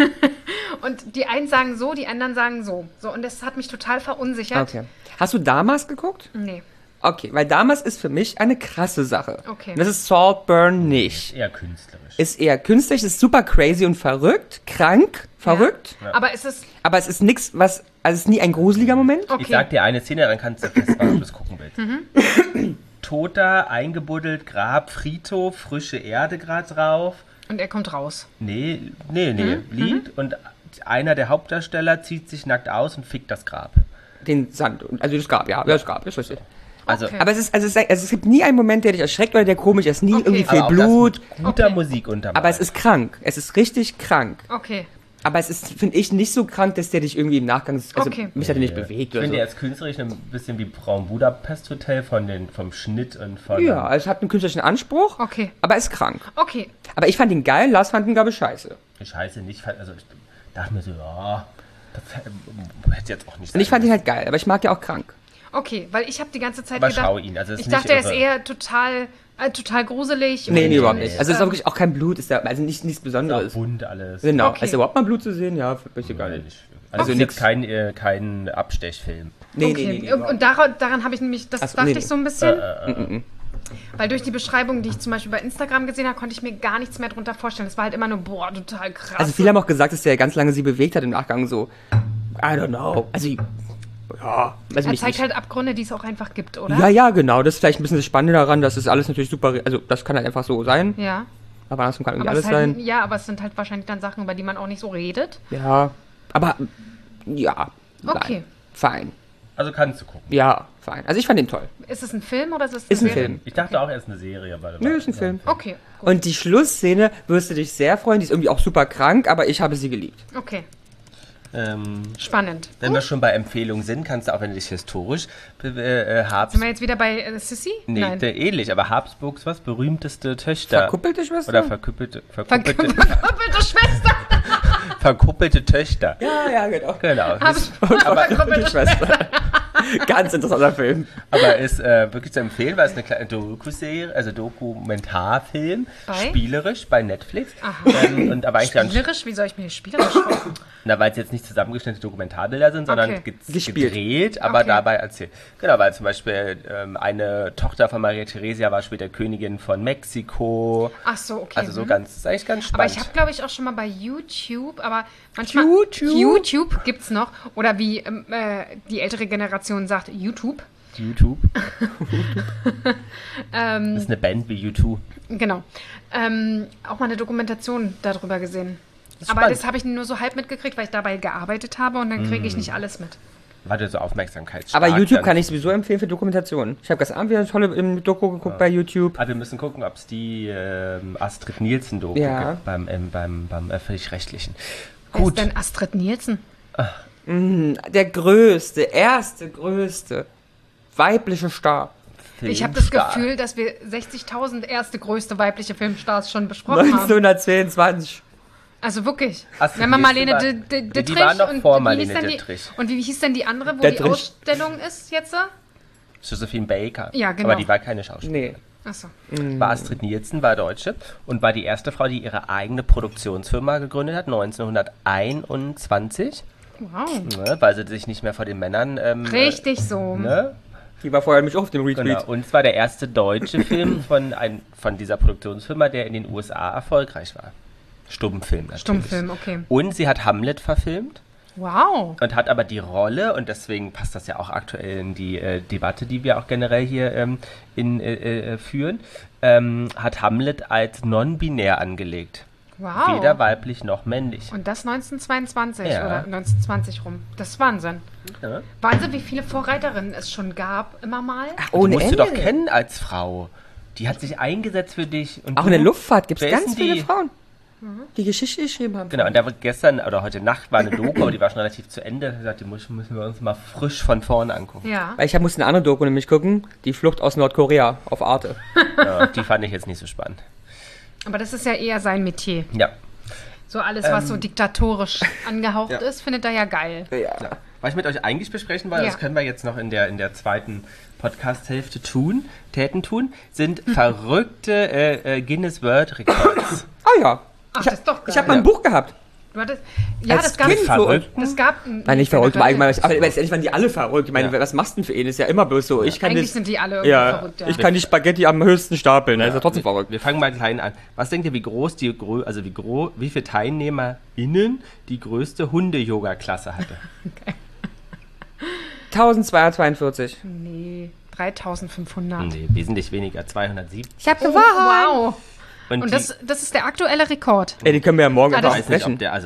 und die einen sagen so, die anderen sagen so. So, und das hat mich total verunsichert. Okay. Hast du Damas geguckt? Nee. Okay, weil Damas ist für mich eine krasse Sache. Okay. Und das ist Saltburn nicht. Eher künstlerisch. Ist eher künstlich, ist super crazy und verrückt, krank, verrückt. Ja. Aber es ist, Aber es ist nichts, also es ist nie ein gruseliger Moment. okay. Ich sag dir eine Szene, dann kannst du festmachen, ob du es gucken willst. Toter, eingebuddelt, Grab, Friedhof, frische Erde gerade drauf. Und er kommt raus. Nee, liegt und einer der Hauptdarsteller zieht sich nackt aus und fickt das Grab. den Sand. Also es gab, ist richtig. Also, Okay. Aber es gibt nie einen Moment, der dich erschreckt oder der komisch ist. Nie irgendwie viel aber auch Blut. das mit guter Musik untermalt. Aber es ist krank. Es ist richtig krank. Okay. Aber es ist, finde ich, nicht so krank, dass der dich irgendwie im Nachgang... Also Okay. mich hat er nicht bewegt Ich oder finde so. jetzt künstlerisch ein bisschen wie Braun Budapest Hotel vom Schnitt und von... Ja, es hat einen künstlerischen Anspruch, Okay. aber ist krank. Okay. Aber ich fand ihn geil, Lars fand ihn, glaube ich, scheiße. Scheiße, nicht... Also ich dachte mir so, ja... Das hätte jetzt auch nicht Und ich fand ihn halt geil, aber ich mag ja auch krank. Okay, weil ich habe die ganze Zeit Aber gedacht... schau ihn, also es ist ich dachte, er nicht ist irre. eher total gruselig. Nee, und- überhaupt nicht. Also es ist auch wirklich auch kein Blut, ist da, also nichts Auch Besonderes. bunt alles. Genau. Okay. Ist überhaupt mal Blut zu sehen? Ja, möchte ich gar Nee, nicht. nicht. Also Okay. jetzt kein Abstechfilm. Nee, Okay. überhaupt Und daran habe ich nämlich, das Ach so, dachte nee, ich so ein bisschen, weil durch die Beschreibung, die ich zum Beispiel bei Instagram gesehen habe, konnte ich mir gar nichts mehr drunter vorstellen. Es war halt immer nur, boah, total krass. Also viele haben auch gesagt, dass der ganz lange sie bewegt hat im Nachgang so. I don't know. Also, ja, also er mich zeigt nicht. halt Abgründe, die es auch einfach gibt, oder? Ja, genau. Das ist vielleicht ein bisschen das Spannende daran, dass es alles natürlich super, also das kann halt einfach so sein. Ja. Aber andersrum kann irgendwie Aber alles es halt, sein. ja, aber es sind halt wahrscheinlich dann Sachen, über die man auch nicht so redet. Ja, aber ja. Okay. Nein. Fein. Also kannst du gucken. Ja, fein. Also ich fand den toll. Ist es ein Film oder ist es Ist ein Serie? Film. Ich dachte auch, er ist eine Serie. Weil Nö, ist ein Film. Okay, gut. Und die Schlussszene wirst du dich sehr freuen. Die ist irgendwie auch super krank, aber ich habe sie geliebt. Okay, Ähm, spannend. wenn wir schon bei Empfehlungen sind, kannst du auch, wenn du dich historisch Sind wir jetzt wieder bei Sissy? Nee, Nein. ähnlich, aber Habsburgs was? Berühmteste Töchter. Verkuppelte Schwester? Oder verkuppelte Verkuppelte Schwester. verkuppelte Töchter. Ja, genau. Genau. Verkuppelte Schwester. Ganz interessanter Film. Aber ist wirklich zu empfehlen, weil es eine kleine Doku-Serie, also Dokumentarfilm, Bei? spielerisch bei Netflix. Aha. Und aber eigentlich dann, Spielerisch? Wie soll ich mir spielerisch vorstellen? weil es jetzt nicht zusammengeschnittene Dokumentarbilder sind, sondern Okay. Gespielt. gedreht, aber Okay. dabei erzählt. Genau, weil zum Beispiel eine Tochter von Maria Theresia war später Königin von Mexiko. Ach so, okay. Also so ist eigentlich ganz Aber spannend. ich habe, glaube ich, auch schon mal bei YouTube, aber manchmal... YouTube? YouTube gibt's noch. Oder wie die ältere Generation sagt, YouTube. YouTube. Das ist eine Band wie U2. Genau. Auch mal eine Dokumentation darüber gesehen. ist Aber spannend. das habe ich nur so halb mitgekriegt, weil ich dabei gearbeitet habe und dann kriege ich nicht alles mit. War der so Aufmerksamkeit. Aber YouTube kann ich sowieso empfehlen für Dokumentationen. Ich habe gestern Abend wieder eine tolle Doku geguckt bei YouTube. Aber wir müssen gucken, ob es die Astrid Nielsen-Doku Ja. gibt beim Öffentlich-Rechtlichen. Wer Gut. ist denn Astrid Nielsen? Der erste größte weibliche Star. Ich habe das Filmstar. Gefühl, dass wir 60.000 erste größte weibliche Filmstars schon besprochen haben. 1922. Also wirklich. Astrid Wenn man Nielsen Marlene war- Dittrich die war noch und vor wie Marlene hieß denn Dittrich. und wie hieß denn die andere, wo Dittrich. die Ausstellung ist jetzt? Josephine Baker. Ja, genau. Aber die war keine Schauspielerin. Nee. Achso. War Astrid Nielsen, war Deutsche und war die erste Frau, die ihre eigene Produktionsfirma gegründet hat, 1921, Wow. ne, weil sie sich nicht mehr vor den Männern... Richtig so. Ne? Die war vorher nämlich auch auf dem Retweet. Genau. Und es war der erste deutsche Film von dieser Produktionsfirma, der in den USA erfolgreich war. Stummfilm natürlich. Stummfilm, okay. Und sie hat Hamlet verfilmt Wow. und hat aber die Rolle, und deswegen passt das ja auch aktuell in die Debatte, die wir auch generell hier führen, hat Hamlet als non-binär angelegt. Wow. Weder weiblich noch männlich. Und das 1922 Ja. oder 1920 rum. Das ist Wahnsinn. Ja. Wahnsinn, wie viele Vorreiterinnen es schon gab, immer mal. Die Ohne musst du Ende. doch kennen als Frau. Die hat sich eingesetzt für dich. Und Auch du, in der Luftfahrt gibt es wer ist ganz denn viele die? Frauen, die Geschichte geschrieben haben. Genau, und da war gestern oder heute Nacht war eine Doku, aber die war schon relativ zu Ende. Ich sagte, die müssen wir uns mal frisch von vorne angucken. Ja. Weil ich musste eine andere Doku nämlich gucken, die Flucht aus Nordkorea auf Arte. Ja, die fand ich jetzt nicht so spannend. Aber das ist ja eher sein Metier. Ja. So alles, was so diktatorisch angehaucht ist, findet er ja geil. Ja. Was ich mit euch eigentlich besprechen wollte, Ja. das können wir jetzt noch in der zweiten Podcast-Hälfte tun, sind verrückte Guinness World Records. Ah ja. Ach, das ist doch geil. Ich habe mal ein Buch gehabt. Du hattest, ja, Als das gab Kind es. verrückt. Das gab Nein, nicht verrückt, generell. allgemein. Aber letztendlich waren die alle verrückt. Ich meine, Ja. was machst du denn für ihn? Ist ja immer bloß so. Ich kann Eigentlich das, sind die alle irgendwie ja, verrückt, ja. ich kann die Spaghetti am höchsten stapeln. Das ist ja trotzdem verrückt. Wir fangen mal klein an. Was denkt ihr, wie groß wie viele TeilnehmerInnen die größte Hunde-Yoga-Klasse hatte? 1242. Nee, 3500. Nee, wesentlich weniger, 207. Ich habe Oh, wow. Und Und die, das ist der aktuelle Rekord. Ey, die können wir ja morgen Ah, einfach das- ich weiß nicht, sprechen. ob der, also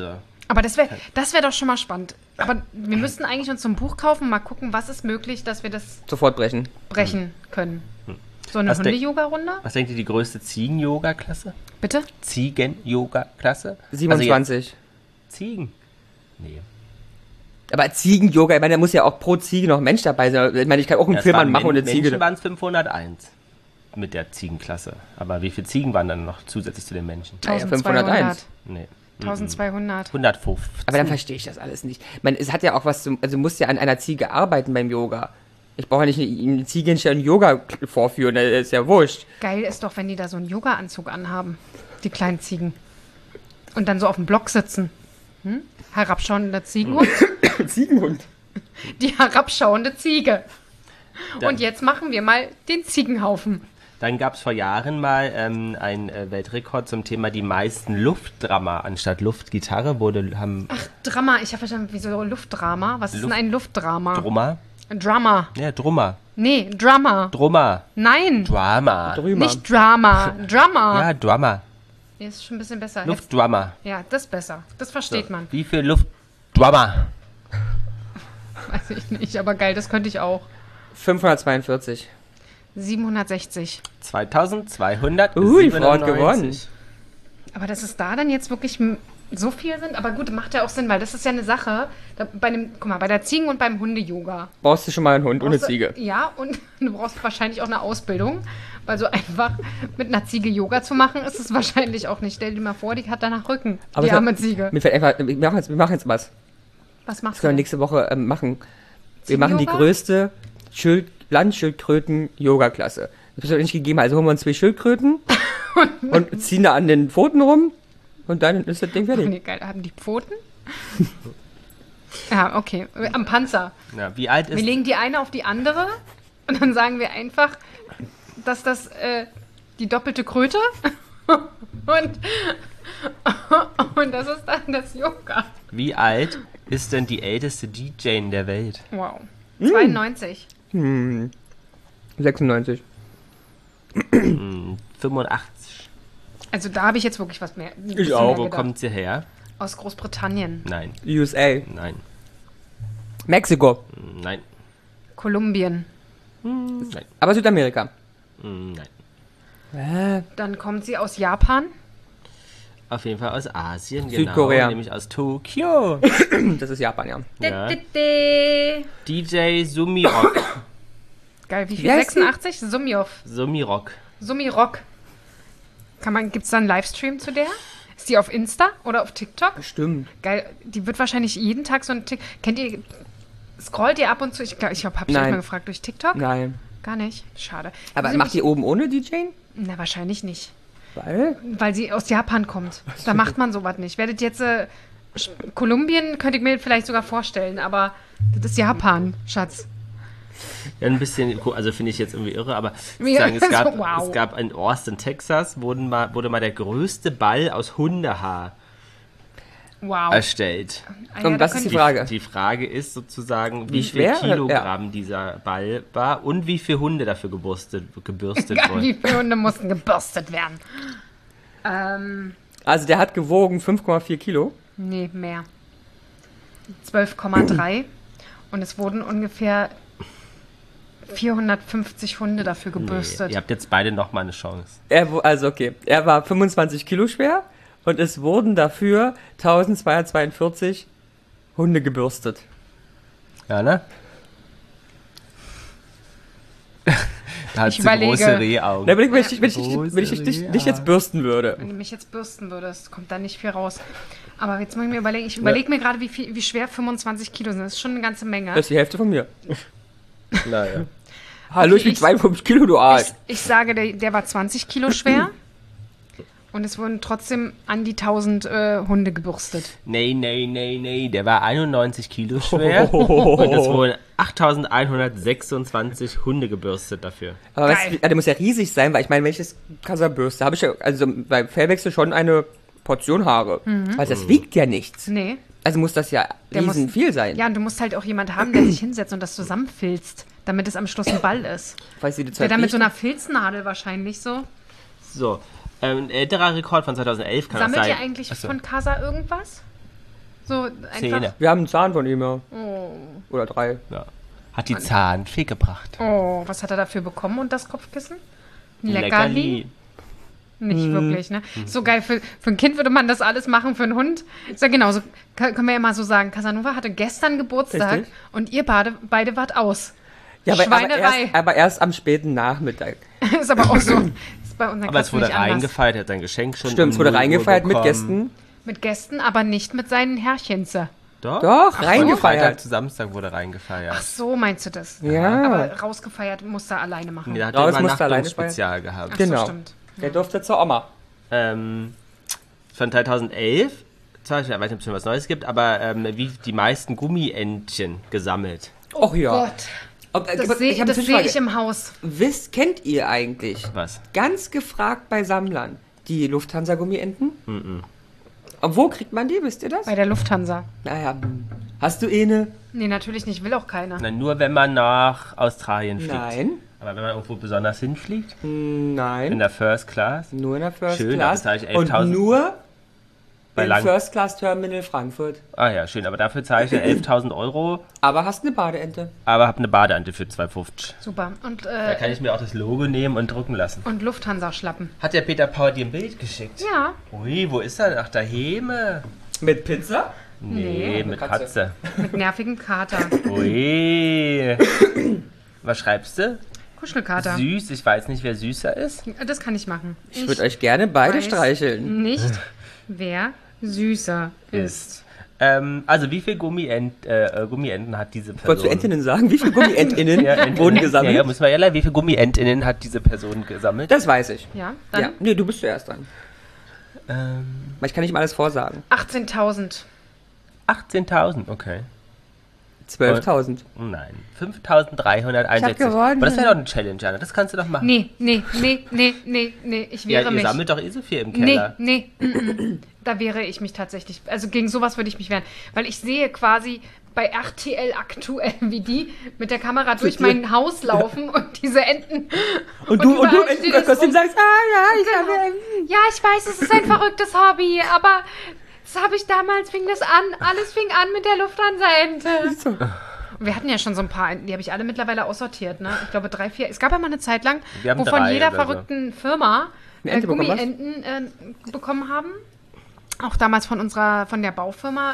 Aber das wär doch schon mal spannend. Aber wir müssten eigentlich uns so ein Buch kaufen, mal gucken, was ist möglich, dass wir das sofort brechen können. So eine Hunde-Yoga-Runde? Was denkt ihr, die größte Ziegen-Yoga-Klasse? Bitte? Ziegen-Yoga-Klasse? 27. Ziegen? Nee. Aber Ziegen-Yoga, ich meine, da muss ja auch pro Ziege noch ein Mensch dabei sein. Ich meine, ich kann auch einen Film anmachen und eine Ziege. Menschen waren es 501 mit der Ziegenklasse. Aber wie viele Ziegen waren dann noch zusätzlich zu den Menschen? 1501. Nee. 1200. 150. Aber dann verstehe ich das alles nicht. Ich meine, es hat ja auch was also du musst ja an einer Ziege arbeiten beim Yoga. Ich brauche ja nicht eine Ziege hinstellen und Yoga vorführen, das ist ja wurscht. Geil ist doch, wenn die da so einen Yoga-Anzug anhaben, die kleinen Ziegen. Und dann so auf dem Block sitzen. Herabschauender Ziegenhund. Ziegenhund. Die herabschauende Ziege. Und jetzt machen wir mal den Ziegenhaufen. Dann gab es vor Jahren mal einen Weltrekord zum Thema die meisten Luftdrama anstatt Luftgitarre. Ach, Drama. Ich habe verstanden, wieso Luftdrama? Was ist denn ein Luftdrama? Drummer? Drama. Ja, Drummer. Nee, Drama. Drummer. Nein. Drama. Drüber. Nicht Drama. Drama. Ja, Drummer. Nee, ist schon ein bisschen besser. Luftdrummer. Ja, das ist besser. Das versteht man. Wie viel Luftdrummer? Weiß ich nicht, aber geil, das könnte ich auch. 542. 760. 2200. Die Frau hat gewonnen. Aber dass es da dann jetzt wirklich so viel sind, aber gut, macht ja auch Sinn, weil das ist ja eine Sache, guck mal, bei der Ziegen- und beim Hunde-Yoga. Brauchst du schon mal einen Hund und eine Ziege. Ja, und du brauchst wahrscheinlich auch eine Ausbildung, weil so einfach mit einer Ziege Yoga zu machen, ist es wahrscheinlich auch nicht. Stell dir mal vor, die hat danach Rücken, aber die arme Ziege. Mir fällt einfach, wir machen jetzt was. Was machst das können wir nächste Woche machen. Wir machen die größte Landschildkröten-Yoga-Klasse. Das wird nicht gegeben, also holen wir uns 2 Schildkröten und ziehen da an den Pfoten rum und dann ist das Ding fertig. Nee, geil, haben die Pfoten? Ja, okay. Am Panzer. Ja, wie alt ist... Wir legen die eine auf die andere und dann sagen wir einfach, dass das die doppelte Kröte und das ist dann das Yoga. Wie alt ist denn die älteste DJ der Welt? Wow. 92. 96. 85. Also da habe ich jetzt wirklich was mehr. Ich auch. Wo kommt sie her? Aus Großbritannien. Nein. USA. Nein. Mexiko. Nein. Kolumbien. Nein. Aber Südamerika. Nein. Dann kommt sie aus Japan. Auf jeden Fall aus Asien, Südkorea. Genau, nämlich aus Tokio. Das ist Japan, ja. Ja. DJ Sumirok. Geil, wie viel? 86? Sumirok. Sumirok. Gibt's da einen Livestream zu der? Ist die auf Insta oder auf TikTok? Stimmt. Geil, die wird wahrscheinlich jeden Tag so ein scrollt ihr ab und zu? Ich glaube, hab dich mal gefragt, durch TikTok? Nein. Gar nicht? Schade. Aber macht die oben ohne DJ? Na, wahrscheinlich nicht. Weil sie aus Japan kommt. Da macht man sowas nicht. Werdet jetzt Kolumbien könnte ich mir vielleicht sogar vorstellen, aber das ist Japan, Schatz. Ja, ein bisschen, also finde ich jetzt irgendwie irre, aber es gab in Austin, Texas, wurde mal der größte Ball aus Hundehaar erstellt. Und das ist die Frage. Die Frage ist sozusagen, wie viel Kilogramm dieser Ball war und wie viele Hunde dafür gebürstet wurden. Wie viele Hunde mussten gebürstet werden? Also der hat gewogen 5,4 Kilo? Nee, mehr. 12,3 und es wurden ungefähr 450 Hunde dafür gebürstet. Nee, ihr habt jetzt beide nochmal eine Chance. Er war 25 Kilo schwer und es wurden dafür 1242 Hunde gebürstet. Ja, ne? Da hat sie große Rehaugen. Na, wenn ich dich jetzt bürsten würde. Wenn du mich jetzt bürsten würdest, kommt da nicht viel raus. Aber jetzt muss ich mir überlegen, ich überlege mir gerade, wie schwer 25 Kilo sind. Das ist schon eine ganze Menge. Das ist die Hälfte von mir. Naja. Hallo, ich bin 52 Kilo, du Arsch. Ich sage, der war 20 Kilo schwer. Und es wurden trotzdem an die 1000 Hunde gebürstet. Nee. Der war 91 Kilo schwer. Und es wurden 8126 Hunde gebürstet dafür. Aber der muss ja riesig sein, weil ich meine, wenn ich das Kasser bürste, habe ich ja also beim Fellwechsel schon eine Portion Haare. Weil das wiegt ja nichts. Nee. Also muss das ja viel sein. Ja, und du musst halt auch jemanden haben, der sich hinsetzt und das zusammenfilzt, damit es am Schluss ein Ball ist. Weiß wie die Zeit mit so einer Filznadel wahrscheinlich so. So, ein älterer Rekord von 2011 kann das sein. Sammelt ihr eigentlich von Casa irgendwas? So einfach. Zähne. Wir haben einen Zahn von ihm, ja. Oh. Oder 3. Ja. Hat die Zahnfee gebracht. Oh, was hat er dafür bekommen und das Kopfkissen? Ein Leckerli? Nicht wirklich, ne? So geil, für ein Kind würde man das alles machen, für einen Hund. Ist ja genauso, können wir ja mal so sagen, Casanova hatte gestern Geburtstag Richtig. Und ihr beide wart aus. Ja, Schweinerei. aber erst am späten Nachmittag. Ist aber auch so. Ist bei unseren Aber es Katzen wurde nicht anders. reingefeiert, er hat sein Geschenk schon. Stimmt, es wurde reingefeiert mit Gästen. Mit Gästen, aber nicht mit seinen Herrchense. Doch, Doch, reingefeiert. Freitag zu Samstag wurde reingefeiert. Ach so, meinst du das? Ja. Aber rausgefeiert musste er alleine machen. Der hat Raus immer musste alleine Nachtungsspezial gehabt. Ach Genau. so, stimmt. Der durfte zur Oma. Von 2011, ich weiß nicht, ob es schon was Neues gibt, aber wie die meisten Gummientchen gesammelt. Och ja. Gott, das sehe ich im Haus. Kennt ihr eigentlich? Was? Ganz gefragt bei Sammlern. Die Lufthansa-Gummienten? Wo kriegt man die, wisst ihr das? Bei der Lufthansa. Naja, hast du eine? Nee, natürlich nicht, will auch keiner. Na, nur wenn man nach Australien fliegt. Nein. Aber wenn man irgendwo besonders hinfliegt, Nein. in der First Class, Nur in der First Schön, Class. da bezahle ich Und 11.000 nur bei im Lang. First Class Terminal Frankfurt. Ah ja, schön, aber dafür zahle ich ja 11.000 Euro, Aber hast eine Badeente. aber habe eine Badeante für 2,50. Super. Und, Da kann ich mir auch das Logo nehmen und drucken lassen. und Lufthansa-Schlappen. Hat der Peter Paul dir ein Bild geschickt? Ja. Ui, wo ist er? Ach, da Heme. Mit Pizza? Nee, mit Katze. Katze. Mit nervigen Kater. Ui. Was schreibst du? Kuschelkater. Süß, ich weiß nicht, wer süßer ist. Das kann ich machen. Ich würde euch gerne beide weiß streicheln. Nicht, wer süßer ist. Also wie viele Gummienten hat diese Person? Wolltest du Entinnen sagen? Wie viele Gummientinnen Entinnen. wurden gesammelt? Ja, müssen wir ja, wie viele Gummientinnen hat diese Person gesammelt? Das weiß ich. Ja, dann Ja. Nee, du bist zuerst dran. Weil ich kann nicht mal alles vorsagen. 18.000. 18.000, okay. 12.000. Nein, 5.361. Ich hab gewonnen. Aber das wäre doch eine Challenge, Anna. Das kannst du doch machen. Nee, ich Ja, wehre ihr mich. sammelt doch eh so viel im Keller. Nee. Da wehre ich mich tatsächlich. Also gegen sowas würde ich mich wehren. Weil ich sehe quasi bei RTL aktuell, wie die mit der Kamera durch mein Haus laufen und diese Enten. Und du überall im steht es Kostüm rum. sagst, ich Genau. habe Enten. Ja, ich weiß, es ist ein verrücktes Hobby, aber das habe ich damals, fing das an, alles fing an mit der Lufthansa-Ente. So. Und wir hatten ja schon so ein paar Enten, die habe ich alle mittlerweile aussortiert, ne? Ich glaube 3, 4. Es gab ja mal eine Zeit lang, Wir haben wo von 3 jeder oder so. verrückten Firma Eine Ente bekommen hast? Gummienten bekommen haben. Auch damals von der Baufirma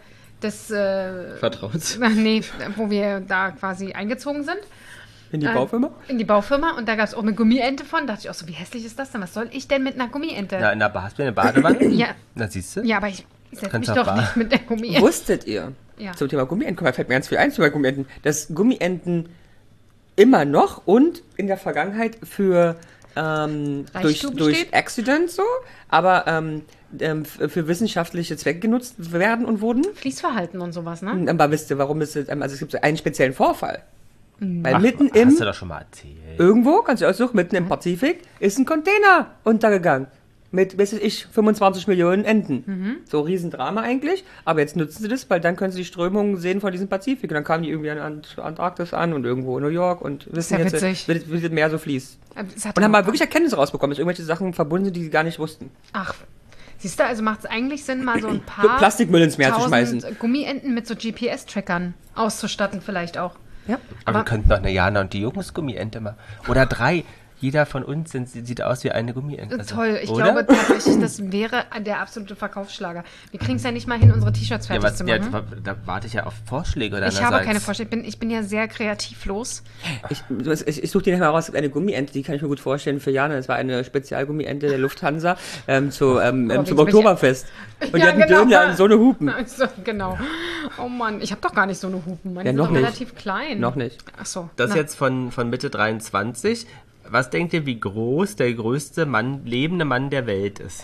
Vertraut. nee, wo wir da quasi eingezogen sind. In die Baufirma? In die Baufirma und da gab es auch eine Gummiente von. Da dachte ich auch so, wie hässlich ist das denn? Was soll ich denn mit einer Gummiente? Na, hast du eine Badewanne? Ja. Na, siehst du? Ja, aber ich setze mich Kannst doch auch nicht mit der Gummiente. Wusstet ihr, Ja. zum Thema Gummienten, guck mal, fällt mir ganz viel ein zum Thema Gummienten, dass Gummienten immer noch und in der Vergangenheit für durch besteht? Accident so, aber für wissenschaftliche Zwecke genutzt werden und wurden. Fließverhalten und sowas, ne? Aber wisst ihr, warum es also es gibt so einen speziellen Vorfall. Weil Ach, mitten im, hast du doch schon mal erzählt. irgendwo, kannst du aussuchen, mitten im Pazifik, ist ein Container untergegangen. Mit, weiß ich, 25 Millionen Enten. So Riesendrama eigentlich. Aber jetzt nutzen sie das, weil dann können sie die Strömungen sehen von diesem Pazifik. Und dann kamen die irgendwie an Antarktis an und irgendwo in New York und wissen ja jetzt, witzig. wie das Meer so fließt. Es hat Und haben auch- mal wirklich Erkenntnisse rausbekommen, dass irgendwelche Sachen verbunden sind, die sie gar nicht wussten. Ach, siehst du, also macht es eigentlich Sinn, mal so ein paar Plastikmüll ins Meer zu 1000 schmeißen. Gummienten mit so GPS-Trackern auszustatten vielleicht auch. Ja. Aber wir könnten doch eine Jana und die Jungs Gummiente machen. Oder 3. Jeder von uns sieht aus wie eine Gummiente. Also, Toll, ich oder? glaube tatsächlich, das wäre der absolute Verkaufsschlager. Wir kriegen es ja nicht mal hin, unsere T-Shirts Ja, fertig zu machen. da warte ich ja auf Vorschläge Ich deinerseits. habe keine Vorstellung, ich bin ja sehr kreativlos. Ich suche dir nachher raus, eine Gummiente, die kann ich mir gut vorstellen für Jana. Das war eine Spezialgummiente der Lufthansa zum willst du mich- Oktoberfest. Und die Ja, hatten genau. Döner in so eine Hupen. Also, genau. Oh Mann, ich habe doch gar nicht so eine Hupen. Meine Ja, sind noch doch nicht. relativ klein. Noch nicht. Ach so. Das na. jetzt von Mitte 23. Was denkt ihr, wie groß der größte lebende Mann der Welt ist?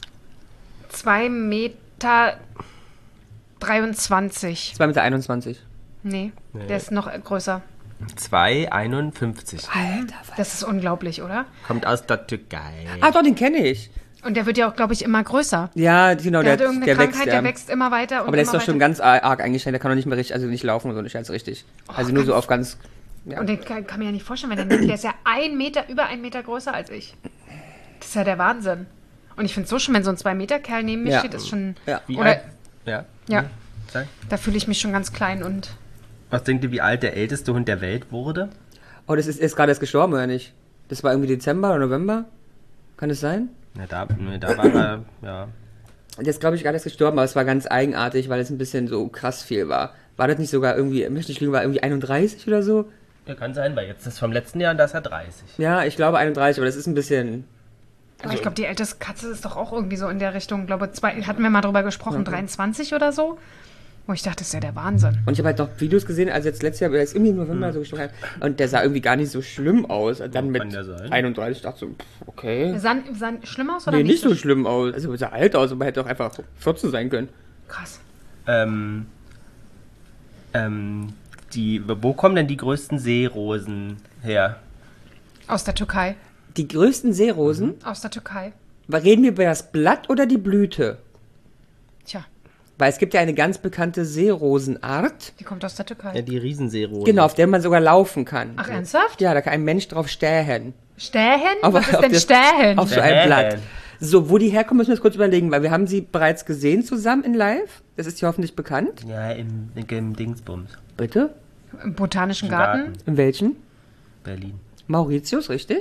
2,23 Meter. 2,21 Meter. Nee, der ist noch größer. 2,51. Alter, was? Das ist unglaublich, oder? Kommt aus der Türkei. Ah, doch, den kenne ich. Und der wird ja auch, glaube ich, immer größer. Ja, genau, Der hat irgendeine Krankheit, wächst, ja. der wächst immer weiter. Und Aber der ist immer doch schon weiter. ganz arg eingeschränkt, der kann doch nicht mehr richtig, also nicht laufen und so, nicht ganz richtig. Also nur so auf ganz, ja. Und den kann mir ja nicht vorstellen, weil der ist ja über 1 Meter größer als ich. Das ist ja der Wahnsinn. Und ich finde es so schön, wenn so ein 2-Meter-Kerl neben mir Ja. steht, ist schon... Ja. Wie Oder alt? Ja. Ja, Sag. da fühle ich mich schon ganz klein und... Was denkt ihr, wie alt der älteste Hund der Welt wurde? Oh, das ist gerade erst gestorben, oder nicht? Das war irgendwie Dezember oder November? Kann es sein? Ja, da war er, ja. Der ist, glaube ich, gerade erst gestorben, aber es war ganz eigenartig, weil es ein bisschen so krass viel war. War das nicht sogar irgendwie, möchte ich lügen, war irgendwie 31 oder so? Ja, kann sein, weil jetzt ist vom letzten Jahr und da ist er 30. Ja, ich glaube 31, aber das ist ein bisschen... Aber ich glaube, die älteste Katze ist doch auch irgendwie so in der Richtung, ich glaube, hatten wir mal drüber gesprochen, 23 oder so. Wo ich dachte, das ist ja der Wahnsinn. Und ich habe halt noch Videos gesehen, also jetzt letztes Jahr, der ist irgendwie im November so gestorben, und der sah irgendwie gar nicht so schlimm aus. Und dann Ja, mit kann ja sein. 31 dachte ich so, okay. Sah schlimm aus oder Nee, nicht so schlimm aus. Also er sah alt aus, aber hätte auch einfach 14 sein können. Krass. Wo kommen denn die größten Seerosen her? Aus der Türkei. Die größten Seerosen, Aus der Türkei. reden wir über das Blatt oder die Blüte? Tja, Weil es gibt ja eine ganz bekannte Seerosenart, die kommt aus der Türkei. Ja, die Riesenseerose. genau, auf der man sogar laufen kann. Ach, ernsthaft? Ja, da kann ein Mensch drauf stehen. Stähen? Aber Was ist auf denn der- Stähen? Auf so einem Blatt. So, wo die herkommen, müssen wir uns kurz überlegen, weil wir haben sie bereits gesehen zusammen in Live. Das ist dir hoffentlich bekannt. Ja, im Dingsbums. Bitte? Im Botanischen Garten? In welchen? Berlin. Mauritius, richtig?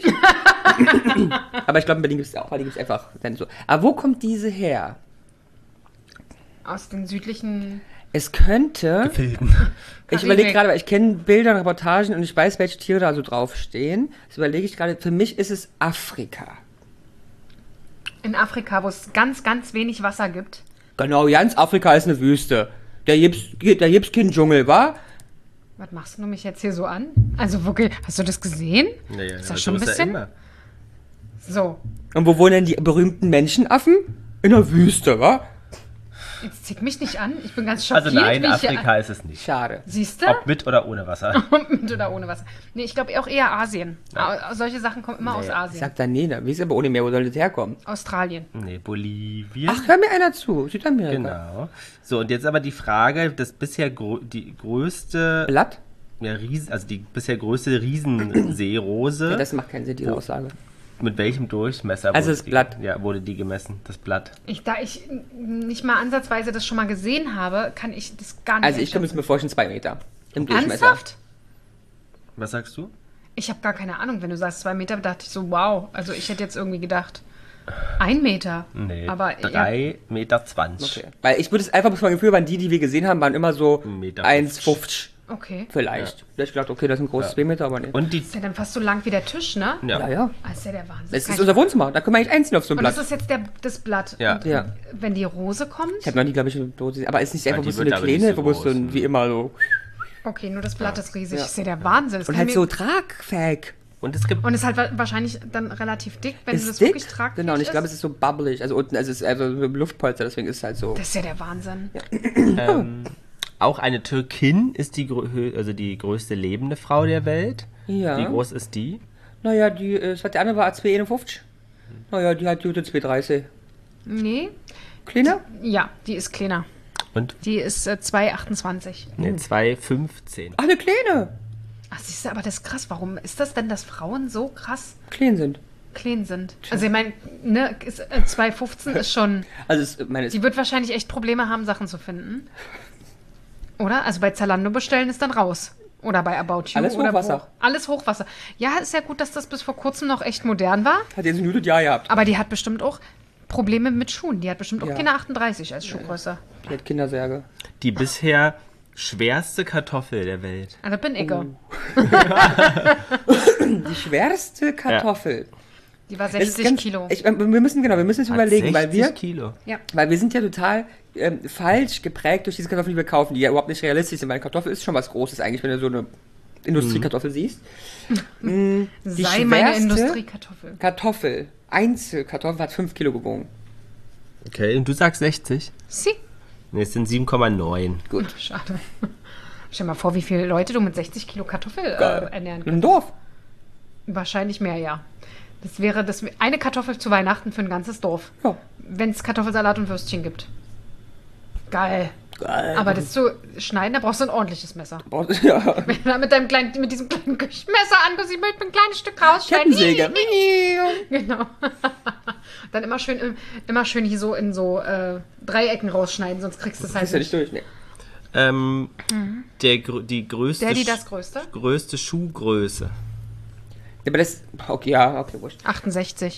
Aber ich glaube, in Berlin gibt es auch, weil die gibt es einfach dann so. Aber wo kommt diese her? Aus den südlichen... Es könnte... Filden. Ich Karibik. überlege gerade, weil ich kenne Bilder und Reportagen und ich weiß, welche Tiere da so draufstehen. Das überlege ich gerade. Für mich ist es Afrika. In Afrika, wo es ganz, ganz wenig Wasser gibt. Genau, ganz Afrika ist eine Wüste. Da gibt's keinen Dschungel, wa? Was machst du mich jetzt hier so an? Also wirklich, hast du das gesehen? Naja, Ist das schon ein bisschen? So, Und wo wohnen denn die berühmten Menschenaffen? In der Wüste, wa? jetzt zick mich nicht an. Ich bin ganz schockiert. Also nein, wie ich hier Afrika ist es nicht. Schade. Siehst du? Ob mit oder ohne Wasser. Mit oder ohne Wasser. Nee, ich glaube auch eher Asien. Solche Sachen kommen immer aus Ich Asien. sag dann, nee, wie ist aber ohne Meer, wo soll das herkommen? Australien. Nee, Bolivien. Ach, hör mir einer zu. Südamerika. Genau. So, und jetzt aber die Frage, das bisher die größte, Blatt? ja, die bisher größte Riesenseerose, Ja, das macht keinen Sinn, diese Aussage. mit welchem Durchmesser Also wurde das Blatt. wurde die gemessen, das Blatt. Da ich nicht mal ansatzweise das schon mal gesehen habe, kann ich das gar nicht Also ich könnte es mir vorstellen, 2 Meter im Durchmesser. Ernsthaft? Was sagst du? Ich habe gar keine Ahnung. Wenn du sagst 2 Meter, dachte ich so, wow. Also ich hätte jetzt irgendwie gedacht, 1 Meter. Nee, Aber ja, 3,20 Meter. Okay. Weil ich würde es einfach, vom Gefühl, waren die wir gesehen haben, waren immer so 1,50 Meter. 1,50 okay. vielleicht. Da hab ich gedacht, okay, das ist ein großes 2 Meter, aber nicht. Und die, Ist ja dann fast so lang wie der Tisch, ne? Ja, ja. Das ist ja der Wahnsinn. Das ist unser Wohnzimmer, da können wir eigentlich einziehen auf so ein Und Blatt. das ist jetzt das Blatt. Ja. Und Ja. wenn die Rose kommt, Ich habe noch nie, glaube ich, eine Dose gesehen. Aber ist nicht einfach die bloß so wird eine aber nicht kleine, so wo es so groß, ein, wie immer so. okay, nur das Blatt ist riesig. Ja. Das ist ja der Wahnsinn. Das Und kann halt mir- so tragfähig. und es gibt Und ist halt wahrscheinlich dann relativ dick, wenn Ist das dick? wirklich tragfähig Genau, und ich glaube, ist. es ist so bubbelig. Also unten, es ist also so ein Luftpolster, deswegen ist es halt so. Das ist ja der Wahnsinn. auch eine Türkin ist die größte lebende Frau der Welt. Ja. Wie groß ist die? Naja, die andere war 2,51. Naja, die hat gute 2,30. Nee, Kleiner? ja, die ist kleiner. Und? Die ist 2,28. Nee, 2,15. Ach, eine kleine. Ach, siehst du, aber das ist krass. Warum ist das denn, dass Frauen so krass Klein sind. klein sind? Also ich meine, ne, 2,15 ist schon... Also, es, meine, Die wird wahrscheinlich echt Probleme haben, Sachen zu finden. Oder? Also bei Zalando bestellen ist dann raus. Oder bei About You. Alles oder Hochwasser. Alles Hochwasser. Ja, ist ja gut, dass das bis vor kurzem noch echt modern war. hat jetzt ein gutes Jahr gehabt. Aber die hat bestimmt auch Probleme mit Schuhen. Die hat bestimmt auch Ja. keine 38 als Schuhgröße. Die hat Kindersärge. Die bisher schwerste Kartoffel der Welt. Also bin ich. Die schwerste Kartoffel. Die war Es ist 60 Kilo. wir müssen jetzt Hat überlegen, 60 Kilo. Ja. weil wir sind ja total falsch geprägt durch diese Kartoffeln, die wir kaufen, die ja überhaupt nicht realistisch sind, weil eine Kartoffel ist schon was Großes eigentlich, wenn du so eine Industriekartoffel siehst. Die Sei meine schwerste Industriekartoffel. Kartoffel, Einzelkartoffel hat 5 Kilo gewogen. Okay, und du sagst 60? Sie. Ne, es sind 7,9. Gut. Schade. Stell dir mal vor, wie viele Leute du mit 60 Kilo Kartoffel ernähren Im kannst. Dorf. Wahrscheinlich mehr, ja. Das wäre eine Kartoffel zu Weihnachten für ein ganzes Dorf. Ja. Wenn es Kartoffelsalat und Würstchen gibt. Geil. Geil. Aber das zu schneiden, da brauchst du ein ordentliches Messer. Ja. Wenn du da mit diesem kleinen Küchenmesser anguckst, ich möchte mir ein kleines Stück rausschneiden. Kettensäge. Genau. Dann immer schön hier so in so Dreiecken rausschneiden, sonst kriegst du es halt Ist ja nicht durch, ne? Die größte, Daddy das Größte? größte Schuhgröße. Ja, aber das, okay, wurscht. 68.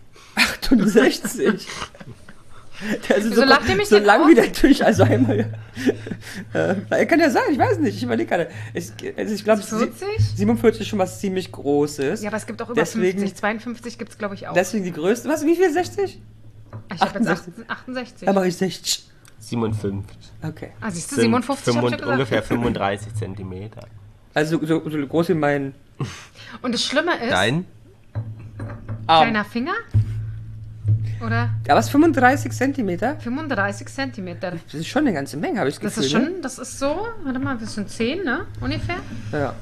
68. Das ist Wieso lacht ihr mich so denn lang aus? wie der Tisch, also einmal. Kann ja sein, ich weiß nicht, ich überlege gerade. Ich glaube, 40? 47 ist schon was ziemlich Großes. Ja, aber es gibt auch über Deswegen- 50. 52 gibt es, glaube ich, auch. Deswegen die größte. Was, wie viel? 60? Ich habe jetzt 68. 68. Da mache ich 60. 57. Okay. Ah, siehst du, Sind 57 hab ich ja gesagt. ungefähr 35 Zentimeter. Also so groß wie mein Und das Schlimme ist, Dein? Arm. kleiner Finger? Oder Ja, was, 35 Zentimeter? 35 Zentimeter. Das ist schon eine ganze Menge, habe ich das Das Gefühl. ist schon, das ist so, warte mal, das sind 10, ne? Ungefähr. Ne?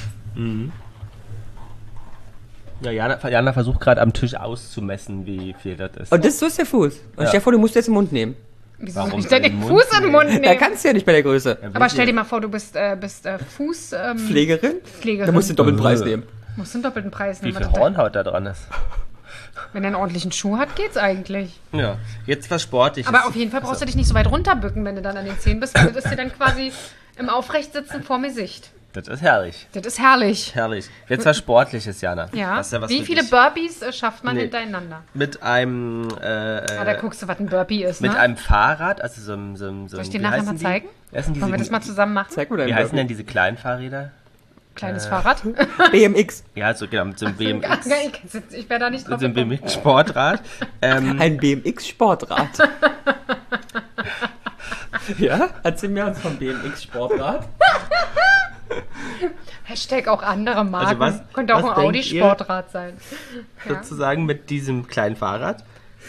Ja. Ja, Jana versucht gerade am Tisch auszumessen, wie viel das ist. Und so ist der Fuß. Und Ja. stell dir vor, du musst jetzt im Mund nehmen. Wieso Warum soll ich denn den den Mund Fuß in den Mund Da nehmen? kannst du ja nicht bei der Größe. Aber stell dir mal vor, du bist Fuß... Pflegerin? Pflegerin. Da musst du den doppelten Preis nehmen. Musst einen doppelten Preis Wie nehmen. viel was das- Hornhaut da dran ist. Wenn er einen ordentlichen Schuh hat, geht's eigentlich. Ja, jetzt was Sportliches. Aber auf jeden Fall brauchst du dich nicht so weit runterbücken, wenn du dann an den Zehen bist, weil das ist dir dann quasi im Aufrechtsitzen vorm Gesicht. Das ist herrlich. Das ist herrlich. Herrlich. Jetzt was Sportliches, Jana. Ja. Das ist ja was Wie für viele dich. Burpees schafft man Nee. hintereinander? Mit einem, Da guckst du, was ein Burpee ist, mit ne? einem Fahrrad, also so ein... Soll ich dir nachher mal zeigen? Wie heißen diese, Wollen wir das mal zusammen machen? Zeig mir deinen wie heißen Burpee. denn diese kleinen Fahrräder? Kleines Fahrrad. BMX. Ja, so genau, mit so einem BMX. Ich wäre da nicht Mit drauf so einem gekommen. BMX-Sportrad. Ein BMX-Sportrad. Ja? Erzähl mir uns vom BMX-Sportrad. Hashtag auch andere Marken. Also Könnte auch was ein denkt Audi-Sportrad sein. Ja. Sozusagen mit diesem kleinen Fahrrad.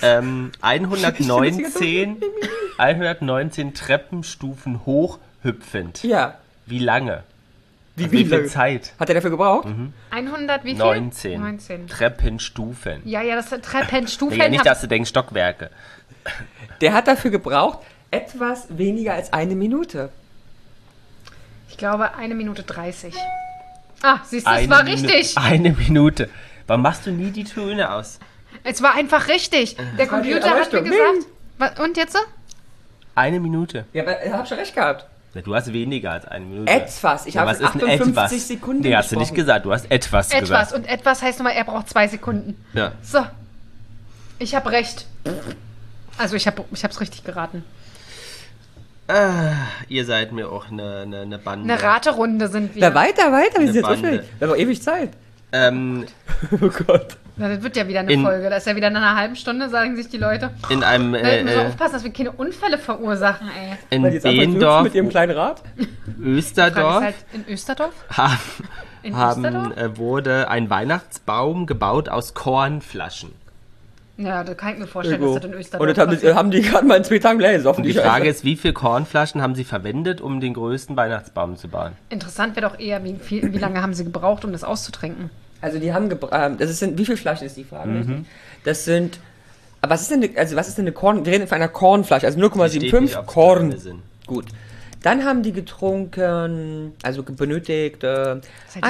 119 Treppenstufen hochhüpfend. Ja. Wie lange? Wie Wie viel lange? Zeit? Hat er dafür gebraucht? 100, wie viel? 19. 19. Treppenstufen. Ja, das sind Treppenstufen. Ja, nicht, dass du denkst Stockwerke. Der hat dafür gebraucht etwas weniger als eine Minute. Ich glaube 1 Minute 30. Ah, siehst du, es war richtig. Eine Minute. Warum machst du nie die Töne aus? Es war einfach richtig. Der Computer aber hat mir stimmt. gesagt. Und jetzt? Eine Minute. Ja, aber er hat schon recht gehabt. Ja, du hast weniger als eine Minute. Etwas. Ich Ja, habe was ist denn 58 etwas? Sekunden Nee, hast du nicht gesprochen. gesagt. Du hast etwas Etwas. gesagt. Und etwas heißt nochmal, er braucht 2 Sekunden. Ja. So. Ich habe recht. Also ich hab's richtig geraten. Ihr seid mir auch eine Bande. Eine Raterunde sind wir. Na, weiter, wir sind jetzt Bande. aufgeregt. Wir haben noch ewig Zeit. Ähm, Oh Gott. Na, das wird ja wieder eine In- Folge. Da ist ja wieder in einer halben Stunde, sagen sich die Leute. in einem Wir müssen aufpassen, dass wir keine Unfälle verursachen, ey. in Weil die jetzt einfach Behendorf, mit ihrem kleinen Rad. Frage Österdorf, ist halt in Österdorf? In Österdorf? wurde ein Weihnachtsbaum gebaut aus Kornflaschen. Ja, da kann ich mir vorstellen, dass das in Österdorf Und das passiert. haben die gerade mal in 2 Tagen leer gesoffen. Und die Frage ist, wie viele Kornflaschen haben sie verwendet, um den größten Weihnachtsbaum zu bauen? Interessant wäre doch eher, wie lange haben sie gebraucht, um das auszutrinken? Also die haben wie viele Flaschen ist die Frage? Richtig? Das sind, aber was ist denn eine Korn, wir reden von einer Kornflasche, also Steht nicht, 0,75 ob's Korn. Korne sind. Gut. Dann haben die getrunken, also benötigt halt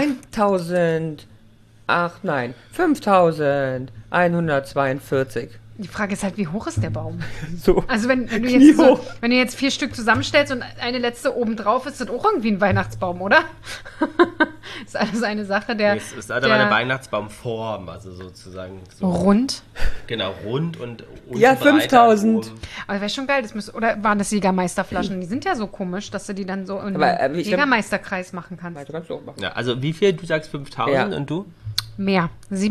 5142. Die Frage ist halt, wie hoch ist der Baum? So. Also wenn du Kniehoch. wenn du jetzt 4 Stück zusammenstellst und eine letzte oben drauf ist, das auch irgendwie ein Weihnachtsbaum, oder? Ist alles eine Sache der... Es ist aber eine Weihnachtsbaumform, also sozusagen so, Rund. genau, rund und Ja, unten breiter 5000. als oben. Aber wäre schon geil, oder waren das Jägermeisterflaschen? Die sind ja so komisch, dass du die dann so in Aber, einen ich- Jägermeisterkreis machen kannst. Du kannst du auch machen. Ja, also wie viel? Du sagst 5000 Ja. und du? Mehr.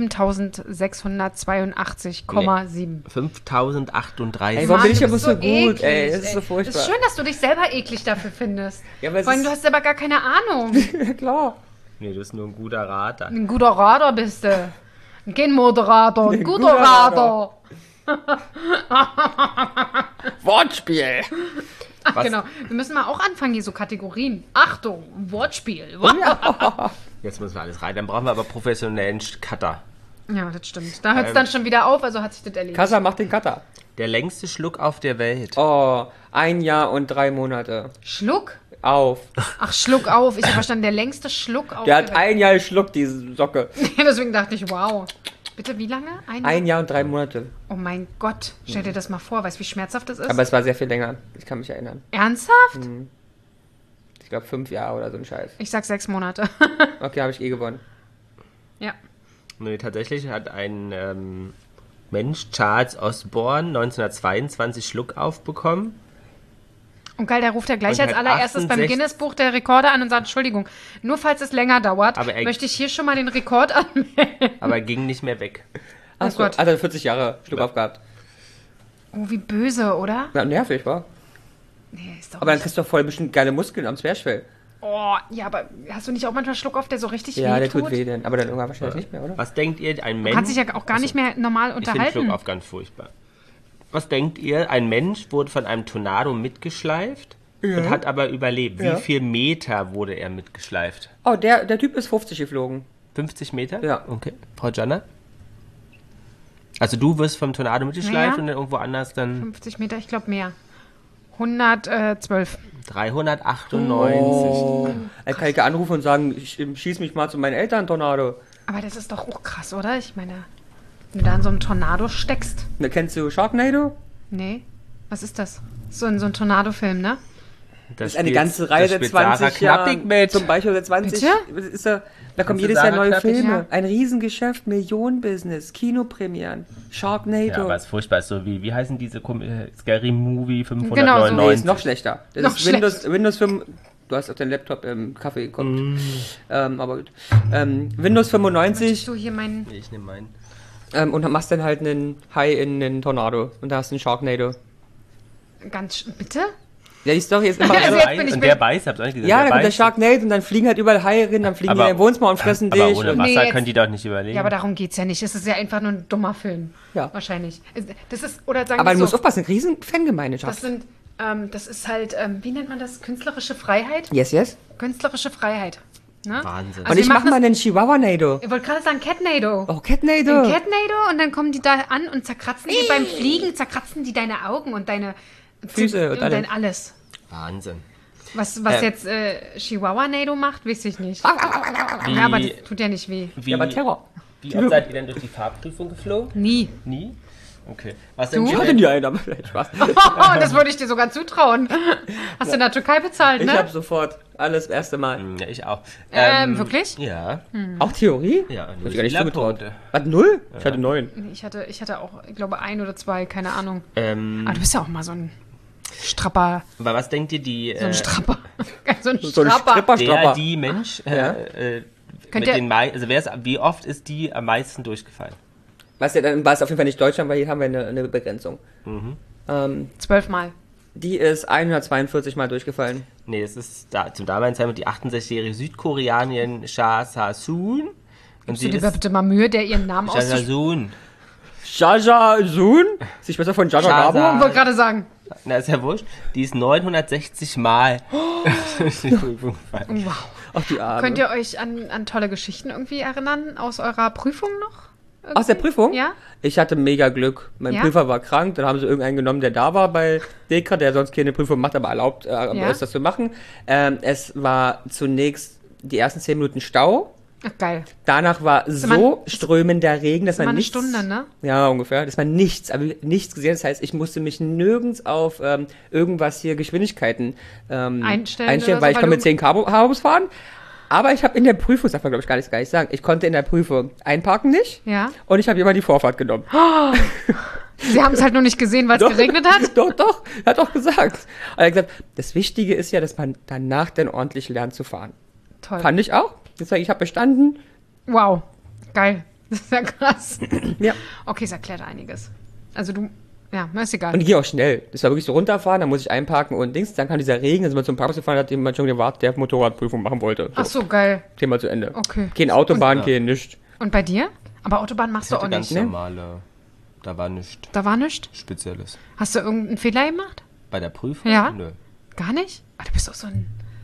7682,7. 5038. Ey, warum bin ich du aber bist so gut, eklig, ey, das ist so Es furchtbar. ist schön, dass du dich selber eklig dafür findest. Ja, aber es Vor allem, ist- du hast aber gar keine Ahnung. Ja, klar. Nee, du bist nur ein guter Rater. Ein guter Radar bist du. Kein Moderator, ein guter guter Radar. Wortspiel. Ach Was? genau, wir müssen mal auch anfangen, hier so Kategorien. Achtung, Wortspiel. Jetzt müssen wir alles rein. Dann brauchen wir aber professionellen Cutter. Ja, das stimmt. Da hört es dann schon wieder auf, also hat sich das erledigt. Kassa macht den Cutter. Der längste Schluck auf der Welt. Oh, 1 Jahr und 3 Monate. Schluck? Auf. Ach, Schluck auf. Ich habe verstanden, der längste Schluck auf Der hat Welt. 1 Jahr geschluckt, diese Socke. Deswegen dachte ich, wow. Bitte, wie lange? 1 Jahr und 3 Monate. Oh mein Gott, stell dir das mal vor, weißt du, wie schmerzhaft das ist? Aber es war sehr viel länger. Ich kann mich erinnern. Ernsthaft? Ich glaube 5 Jahre oder so ein Scheiß. Ich sag 6 Monate. Okay, habe ich gewonnen. Ja. Nee, tatsächlich hat ein Mensch, Charles Osborne, 1922 Schluckauf bekommen. Und geil, der ruft ja gleich Und als hat allererstes beim 68 Guinness-Buch der Rekorde an und sagt, Entschuldigung, nur falls es länger dauert, Aber er- möchte ich hier schon mal den Rekord anmelden. Aber er ging nicht mehr weg. Achso, Gott. also 40 Jahre Schluckauf gehabt. Oh, wie böse, oder? Ja, nervig, war. Nee, ist doch Aber dann nicht. kriegst du doch voll bestimmt geile Muskeln am Zwerchfell. Oh, ja, aber hast du nicht auch manchmal Schluckauf, der so richtig Ja, weh der tut? tut weh denn. Aber dann irgendwann wahrscheinlich nicht mehr, oder? Was denkt ihr, ein Du Mensch... kannst dich ja auch gar nicht mehr normal Ich finde unterhalten. Schluckauf ganz furchtbar. Was denkt ihr, ein Mensch wurde von einem Tornado mitgeschleift und hat aber überlebt. Ja. Wie viel Meter wurde er mitgeschleift? Oh, der Typ ist 50 geflogen. 50 Meter? Ja. Okay. Frau Jana? Also du wirst vom Tornado mitgeschleift Ja. und dann irgendwo anders dann 50 Meter, ich glaube mehr. 112. 398. Oh. Er kann ich anrufen und sagen, ich schieß mich mal zu meinen Eltern, Tornado. Aber das ist doch auch krass, oder? Ich meine, wenn du da in so einem Tornado steckst. Na, kennst du Sharknado? Nee. Was ist das? So in so einem Tornado-Film, ne? Das ist eine ganze Reihe seit 20 Jahren. mit. Zum Beispiel seit 20 ist da kommen du jedes Jahr Sarah neue Knappig? Filme. Ja. Ein Riesengeschäft, Millionenbusiness, Kinopremieren, Sharknado. Ja, aber es ist furchtbar. Ist so wie heißen diese Scary Movie Genau, so. 599? Nee, ist noch schlechter. Das Noch ist Windows 5. Du hast auf deinen Laptop im Kaffee geguckt. Aber gut. Windows Möchtest 95 du hier meinen... Ich nehme meinen. und machst dann halt einen Hai in einen Tornado. Und da hast du einen Sharknado. Bitte? Ja, die Story ist immer Also so. jetzt bin ich und mit- der beißt, habt ihr nicht gesehen? Ja, da kommt der beißt. Sharknado und dann fliegen halt überall Haie rein, dann fliegen die Aber- in dein Wohnzimmer und fressen dich. Aber ohne und, Wasser Nee, jetzt- können die doch nicht überleben. Ja, aber darum geht's ja nicht. Es ist ja einfach nur ein dummer Film. Ja. Wahrscheinlich. Das ist, oder sagen aber wir du musst so, aufpassen, riesen Fangemeinde. das ist halt, wie nennt man das? Künstlerische Freiheit? Yes, yes. Künstlerische Freiheit. Ne? Wahnsinn. Also Und ich wir mach machen mal einen Chihuahua-Nado. Ich wollte gerade sagen Catnado. Oh, Catnado. Ein Catnado und dann kommen die da an und zerkratzen dir beim Fliegen, zerkratzen die deine Augen und deine Füße und und alles. dein alles. Wahnsinn. Was jetzt Chihuahua-Nado macht, weiß ich nicht. Wie, Ja, aber das tut ja nicht weh. wie, Ja, aber Terror. wie oft seid ihr denn durch die Fahrprüfung geflogen? Nie. Nie? Okay. Was Du? denkt Ich ihr hatte denn? nie einen, aber vielleicht Spaß. Das würde ich dir sogar zutrauen. Hast du in der Türkei bezahlt, Ich ne? hab sofort alles das erste Mal. Ja, ich auch. Wirklich? Ja. Auch Theorie? Ja, Hab null ich gar nicht zugetraut. Punkte. Was, 0? Ich hatte 9. Nee, ich hatte auch, ich glaube, 1 oder 2, keine Ahnung. Aber Aber du bist ja auch mal so ein Strapper. was denkt ihr, die, So ein Strapper. So ein So ein Strapper. die Mensch, Ja. Könnt mit ihr- den also wie oft ist die am meisten durchgefallen? Weißt du, dann war es auf jeden Fall nicht Deutschland, weil hier haben wir eine Begrenzung. 12 Mal. Die ist 142 Mal durchgefallen. Nee, es ist zum damaligen Zeitpunkt die 68-jährige Südkoreanerin Cha Sa-soon. Und Gibst sie du dir ist bitte mal Mühe, der ihren Namen Cha auszusprechen? Sa-soon. Jaja Soon? Ist die Schwester von Jaja Jaja. Gabor? Ich wollte gerade sagen. Na, ist ja wurscht. Die ist 960 Mal durch die Prüfung gefallen. Wow. Ach, die Arme. Könnt ihr euch an tolle Geschichten irgendwie erinnern aus eurer Prüfung noch? Aus der Prüfung? Ja? Ich hatte mega Glück. Mein Ja? Prüfer war krank, dann haben sie irgendeinen genommen, der da war bei Dekra, der sonst keine Prüfung macht, aber erlaubt ist, das zu machen. Es war zunächst die ersten 10 Minuten Stau. Ach, geil. Danach war so strömender Regen, dass Mal man eine nichts... Stunde, ne? Ja, ungefähr. Dass man nichts gesehen. Das heißt, ich musste mich nirgends auf irgendwas hier Geschwindigkeiten Einstellen oder so, weil ich weil kann mit du- 10 Habus fahren. Aber ich habe in der Prüfung, das darf man glaube ich gar nicht sagen, ich konnte in der Prüfung einparken nicht. Ja. Und ich habe immer die Vorfahrt genommen. Sie haben es halt nur nicht gesehen, weil es geregnet hat? Doch, er hat doch gesagt. Er hat gesagt, das Wichtige ist ja, dass man danach dann ordentlich lernt zu fahren. Toll. Fand ich auch. Deswegen, ich habe bestanden. Wow. Geil. Das ist ja krass. Ja. Okay, es erklärt einiges. Also du, ja, ist egal. Und die ging auch schnell. Das war wirklich so runterfahren, dann muss ich einparken und Dings. Dann kam dieser Regen, dann sind wir zum Parkplatz gefahren, hat jemand schon gewartet, der Motorradprüfung machen wollte. So, Ach so, geil. Thema zu Ende. Okay. Kein Autobahn, kein nichts. Und bei dir? Aber Autobahn machst du auch Ganz nicht, ne? normale, da war nichts Da war nichts? Spezielles. Hast du irgendeinen Fehler gemacht? Bei der Prüfung? Ja. Nö. Gar nicht? Ah, du bist doch so ein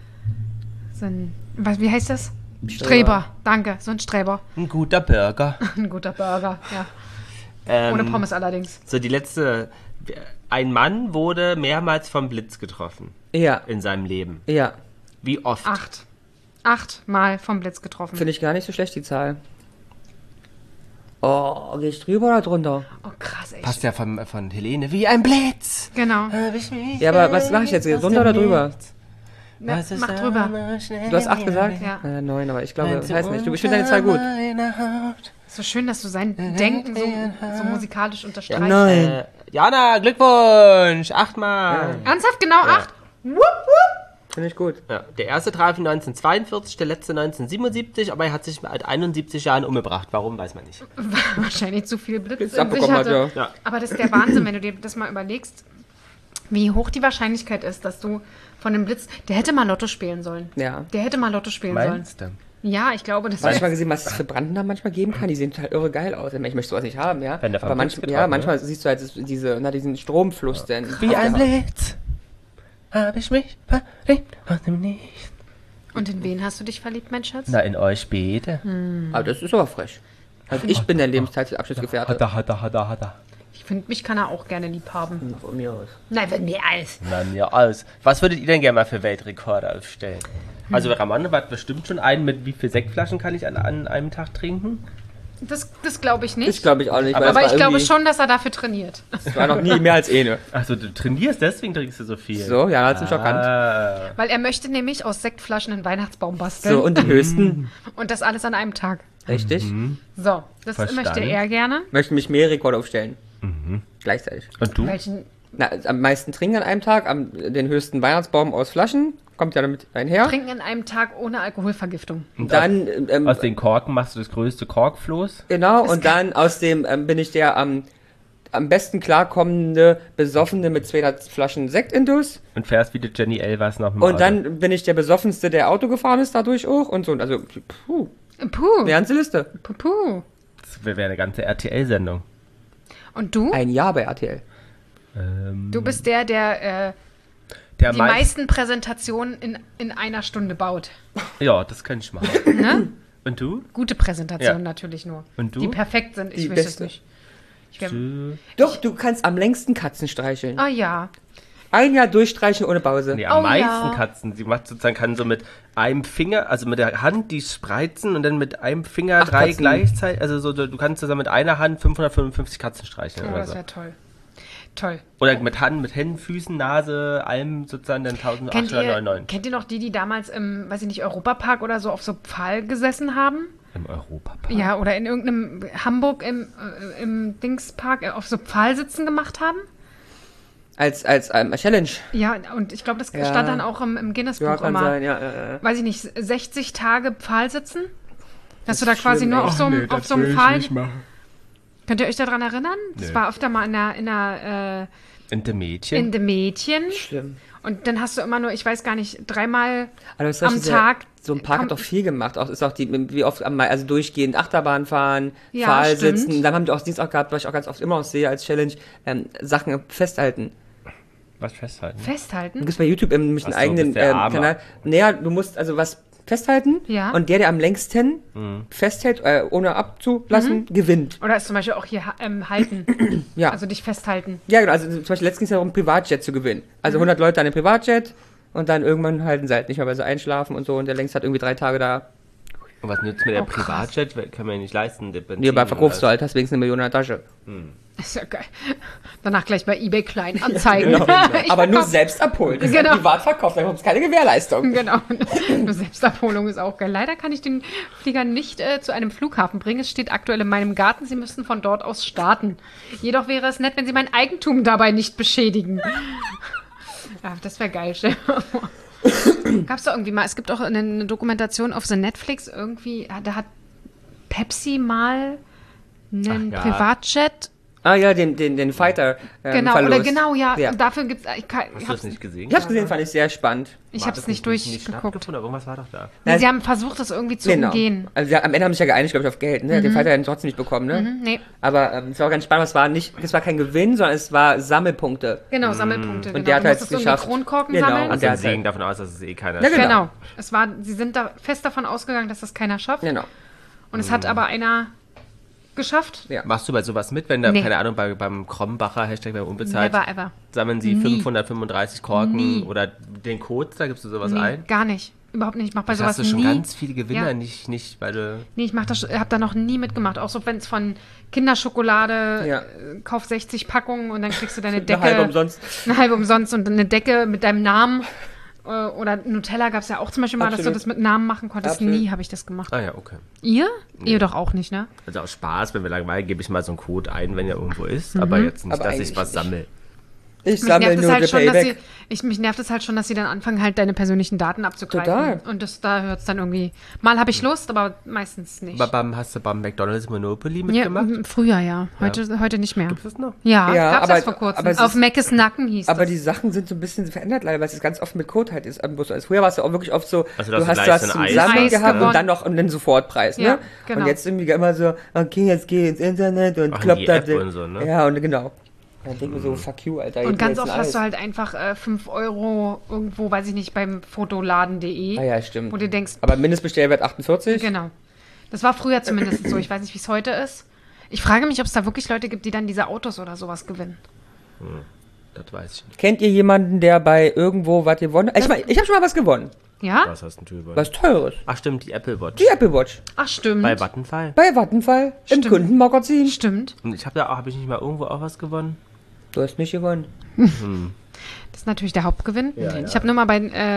wie heißt das? Streber. Danke, so ein Streber. Ein guter Burger. Ein guter Burger, ja. Ohne Pommes allerdings. So, die letzte. Ein Mann wurde mehrmals vom Blitz getroffen Ja, in seinem Leben. ja. Wie oft? 8 Mal vom Blitz getroffen. Finde ich gar nicht so schlecht, die Zahl. Oh, geh ich drüber oder drunter? Oh, krass, ey. Passt ja von Helene wie ein Blitz. Genau. Ja, aber was mache ich jetzt? Drunter oder drüber? Na, mach drüber. Du hast 8 gesagt? Ja. 9, aber ich glaube, das heißt nicht. Ich finde deine Zahl gut. So schön, dass du sein Denken so musikalisch unterstreichst. Nein. Jana, Glückwunsch! 8-mal. Ernsthaft? Genau 8? Wupp, wupp. Finde ich gut. Ja, der erste traf 1942, der letzte 1977, aber er hat sich mit 71 Jahren umgebracht. Warum, weiß man nicht. Wahrscheinlich zu viel Blitz in sich abbekommen hat, hatte. ja. Aber das ist der Wahnsinn, wenn du dir das mal überlegst, wie hoch die Wahrscheinlichkeit ist, dass du von dem Blitz... Der hätte mal Lotto spielen sollen. Ja. Der hätte mal Lotto spielen Meinst du? sollen. Ja, ich glaube, das Hast du mal wäre... gesehen, was es für Branden da manchmal geben kann? Die sehen total irre geil aus. Ich möchte sowas nicht haben, ja. Wenn der vom Aber Blitz manchmal, getroffen, manchmal siehst du halt diesen Stromfluss. Denn Wie ein Blitz habe ich mich verliebt aus dem Nichts. Und in wen hast du dich verliebt, mein Schatz? Na, in euch beide. Aber das ist aber frech. Also ich bin der Lebenszeitabschnittsgefährte. Hat er. Ich finde, mich kann er auch gerne lieb haben. Von mir aus. Nein, wenn mir alles. Na, mir aus. Was würdet ihr denn gerne mal für Weltrekorde aufstellen? Also Ramon hat bestimmt schon einen mit wie viel Sektflaschen kann ich an einem Tag trinken? Das glaube ich nicht. Ich glaube ich auch nicht. weil aber es ich war glaube irgendwie- schon, dass er dafür trainiert. Es war noch nie mehr als eine. Achso, du trainierst, deswegen trinkst du so viel. So, ja, hat's mich erkannt. Weil er möchte nämlich aus Sektflaschen einen Weihnachtsbaum basteln. So, und die höchsten. Und das alles an einem Tag. Richtig. So, das Verstanden. möchte er gerne. Möchte mich mehr Rekorde aufstellen. Gleichzeitig. Und du? Welchen Na, am meisten trinken an einem Tag, den höchsten Weihnachtsbaum aus Flaschen. Kommt ja damit einher. trinken an einem Tag ohne Alkoholvergiftung. Und dann, Aus den Korken machst du das größte Korkfloß. genau, und dann aus dem bin ich der am besten klarkommende Besoffene mit 200 Flaschen Sektindus. Und fährst wie die Jenny Elvers noch mit dem Und Auto. dann bin ich der Besoffenste, der Auto gefahren ist dadurch auch. Und so. Also, puh, Puh, eine ganze Liste. puh. Das wäre eine ganze RTL-Sendung. Und du? Ein Jahr bei RTL. Du bist der Der die meisten Präsentationen in einer Stunde baut. Ja, das kann ich machen. Ne? Und du? Gute Präsentationen Ja. natürlich nur. Und du? Die perfekt sind. Ich Die weiß es beste. nicht. Ich wär, Doch, du kannst am längsten Katzen streicheln. oh ja. Ein Jahr durchstreichen ohne Pause. Nee, am Oh, meisten ja. Katzen. Sie macht sozusagen, kann so mit einem Finger, also mit der Hand, die spreizen und dann mit einem Finger 8 3 Katzen. gleichzeitig. Also so, du kannst zusammen mit einer Hand 555 Katzen streicheln Oh, oder das so. wäre toll. Toll. Oder mit Händen, Füßen, Nase, allem sozusagen dann 1899. Kennt ihr noch die damals im, weiß ich nicht, Europapark oder so auf so Pfahl gesessen haben? Im Europapark. Ja, oder in irgendeinem Hamburg im Dingspark auf so Pfahlsitzen gemacht haben? Als Challenge. Ja, und ich glaube, das Ja. stand dann auch im Guinness-Buch Ja, kann immer. sein, ja. Weiß ich nicht, 60 Tage Pfahlsitzen? Dass du da ist quasi schlimm, nur ey. auf so einem Pfahl... machen. Könnt ihr euch daran erinnern? Das Nee. war öfter mal in der In dem Mädchen. in dem Mädchen. Schlimm. Und dann hast du immer nur, ich weiß gar nicht, 3-mal Aber das am Tag. So ein Park hat kommt- doch viel gemacht. Auch, ist auch wie oft, also durchgehend Achterbahn fahren, Ja, Pfahl sitzen. stimmt. Dann haben die auch Dienst auch gehabt, was ich auch ganz oft immer noch sehe als Challenge, Sachen festhalten. Was festhalten? Du Festhalten. gibst bei YouTube nämlich einen Ach so, eigenen bist der Arme. Kanal. Naja, du musst also was festhalten Ja. und der am längsten festhält, ohne abzulassen, gewinnt. Oder ist zum Beispiel auch hier halten. Ja. Also dich festhalten. Ja, genau. Also zum Beispiel letztens ging es darum, Privatjet zu gewinnen. Also 100 Leute an einem Privatjet und dann irgendwann halten sie halt nicht mehr, weil sie einschlafen und so. Und der längst hat irgendwie 3 Tage da. Und was nützt mir der Oh, krass. Privatjet? Kann man ja nicht leisten. der Benzin Nebenbei und verkaufst du alles. halt, hast wenigstens 1 Million in der Tasche. Ist ja geil. Danach gleich bei eBay klein anzeigen. Genau. Ich Aber nur verkauf- selbst abholen. Das ist Genau. halt privat verkauft, da gibt es keine Gewährleistung. Genau. Nur Selbstabholung ist auch geil. Leider kann ich den Flieger nicht zu einem Flughafen bringen. Es steht aktuell in meinem Garten. Sie müssten von dort aus starten. Jedoch wäre es nett, wenn Sie mein Eigentum dabei nicht beschädigen. Ja, das wäre geil. Gab es da irgendwie mal, es gibt auch eine Dokumentation auf The Netflix, irgendwie, da hat Pepsi mal einen Ach ja. Privatjet. Ah ja, den Fighter. Genau, Verlust. oder genau, ja. Ja. Und dafür gibt es. Hast du das nicht gesehen? Ich hab's gesehen, fand ich sehr spannend. Ich War habe das es nicht durchgeguckt. stattgefunden, aber irgendwas war doch da. Nee, sie haben versucht, das irgendwie zu umgehen. Also am Ende haben sie sich ja geeinigt, glaube ich, auf Geld. Ne? Den Fighter hätten trotzdem nicht bekommen. Ne? Nee, Aber es war auch ganz spannend, es war kein Gewinn, sondern es war Sammelpunkte. genau, Sammelpunkte. Genau. der hat Du halt musstest irgendwie geschafft. Kronkorken Genau. sammeln. Und Also der wir hat gehen halt- davon aus, dass es eh keiner Ja, schafft. genau. Genau. Sie sind da fest davon ausgegangen, dass das keiner schafft. Genau. Und es hat aber einer geschafft. Ja. Machst du bei sowas mit, wenn da, Nee. keine Ahnung, beim Krombacher, Hashtag bei Unbezahlt, Never ever. sammeln sie Nie. 535 Korken Nie. oder den Code, da gibst du sowas Nee, ein? gar nicht. überhaupt nicht. Ich mache bei Das sowas hast du schon nie. ganz viele Gewinner, Ja. nicht, weil du... Nee, ich habe da noch nie mitgemacht. Auch so, wenn es von Kinderschokolade, Ja. kauf 60 Packungen und dann kriegst du deine Eine Decke. halbe umsonst. Eine halbe umsonst und eine Decke mit deinem Namen. Oder Nutella gab es ja auch zum Beispiel mal, dass du Absolut. das mit Namen machen konntest. Absolut. Nie habe ich das gemacht. Ah ja, okay. Ihr? Ihr doch auch nicht, ne? Also aus Spaß, wenn wir langweilen, gebe ich mal so einen Code ein, wenn er irgendwo ist. Aber jetzt nicht, Aber dass ich eigentlich was nicht. sammle. Ich Mich sammle nervt es nur halt schon, dass Payback. mich nervt es halt schon, dass sie dann anfangen, halt deine persönlichen Daten abzugreifen. Total. Und da hört es dann irgendwie. Mal habe ich Lust, aber meistens nicht. Aber hast du beim McDonald's Monopoly Ja, mitgemacht? früher ja. Heute nicht mehr. Gibt es das noch? Ja, Ja, gab's aber- erst vor kurzem. aber es Auf ist- Meckes Nacken hieß Aber das. die Sachen sind so ein bisschen verändert leider, weil es ganz oft mit Code halt ist. Also früher war es ja auch wirklich oft so, Also, du dass hast du gleich was so zum ein Eis Sammeln hast, gehabt gewonnen. und dann noch einen Sofortpreis. Ja, Ne? genau. Und jetzt irgendwie immer so, okay, jetzt geh ins Internet und Ach, in kloppt die da. App und so, ne? Ja, und genau. Dann denke ich mir so, fuck you, Alter. Und ganz oft hast du halt einfach 5 Euro irgendwo, weiß ich nicht, beim Fotoladen.de, Ah ja, stimmt. wo du denkst, Aber Mindestbestellwert 48? genau. Das war früher zumindest so. Ich weiß nicht, wie es heute ist. Ich frage mich, ob es da wirklich Leute gibt, die dann diese Autos oder sowas gewinnen. Das weiß ich nicht. Kennt ihr jemanden, der bei irgendwo was gewonnen hat? Ich meine, ich habe schon mal was gewonnen. Ja? Was hast denn du über? Was Teures. Ach stimmt, die Apple Watch. Die Apple Watch. Ach, stimmt. Bei Vattenfall. Bei Vattenfall. Im Stimmt. Kundenmagazin. Stimmt. Und ich habe ich nicht mal irgendwo auch was gewonnen? Du hast nicht gewonnen. Das ist natürlich der Hauptgewinn. Ja, ja. Ich habe nur mal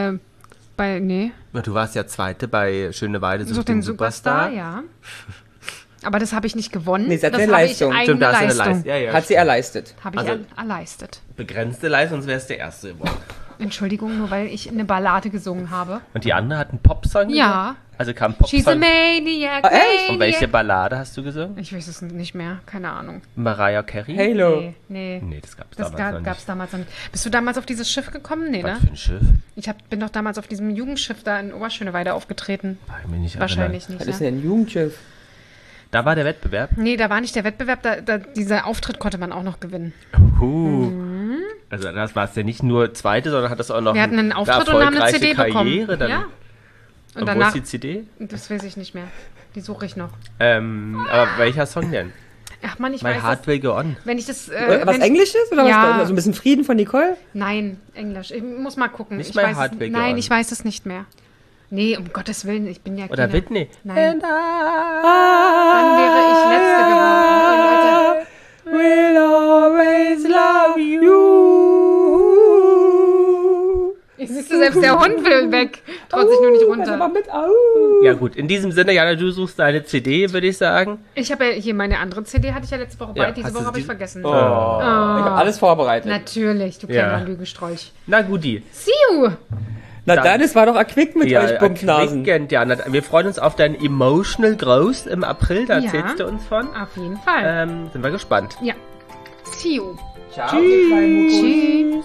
nee, Ja, du warst ja Zweite bei Schöneweide such den Superstar, ja. Aber das habe ich nicht gewonnen. Nee, sie hat das eine habe Leistung. ich eigene Stimmt, da hast du eine Leistung. Leistung. Ja, ja, Hat sie erleistet. Habe ich Also- erleistet. Begrenzte Leistung, sonst wärst du der Erste geworden. Entschuldigung, nur weil ich eine Ballade gesungen habe. Und die andere hat einen Popsong Ja. gesungen? Also kam She's a Popsong. maniac, echt? Und welche maniac. Ballade hast du gesungen? Ich weiß es nicht mehr, keine Ahnung. Mariah Carey? Halo. Nee. Nee, das gab's Das damals noch gab es nicht. damals noch nicht. Bist du damals auf dieses Schiff gekommen? Nee, Was ne? für ein Schiff? Bin doch damals auf diesem Jugendschiff da in Oberschöneweide aufgetreten. Kann ich mich nicht Wahrscheinlich Was nicht, ist ne? denn ein Jugendschiff? Da war der Wettbewerb. Nee, da war nicht der Wettbewerb, dieser Auftritt konnte man auch noch gewinnen. Also das war es ja nicht nur Zweite, sondern hat das auch noch Wir hatten einen eine Auftritt und haben eine erfolgreiche CD Karriere. bekommen. Dann, Ja. Und Und wo ist danach, die CD? das weiß ich nicht mehr. Die suche ich noch. Aber welcher Song denn? Ach Mann, ich My weiß Heart es. Will Go On. Wenn ich das... Was wenn ich, Englisches oder Ja. was? Also ein bisschen Frieden von Nicole? Nein, Englisch. Ich muss mal gucken. Nicht ich My weiß Heart es, Will Go Nein, On. ich weiß es nicht mehr. Nee, um Gottes Willen, ich bin ja Oder keine... Whitney. Nein. And Dann wäre ich Letzte geworden. Oh, Leute. Will always love you. Siehst du, selbst der Hund will weg. Traut sich nur nicht Also mal runter. mit, au. Ja gut, in diesem Sinne, Jana, du suchst deine CD, würde ich sagen. Ich habe ja hier meine andere CD, hatte ich ja letzte Woche bei. Ja, Diese hast Woche du habe ich die- vergessen. Ich habe alles vorbereitet. Natürlich, du Ja. kleiner Lügenstrolch. Na guti. See you! Na dann, es war doch erquick mit euch Bumpnasen. erquickend, Jana. Wir freuen uns auf dein Emotional Growth im April, da Ja. erzählst du uns von. Auf jeden Fall. Sind wir gespannt. Ja. See you. Ciao, ihr kleinen Mukos. Tschüss.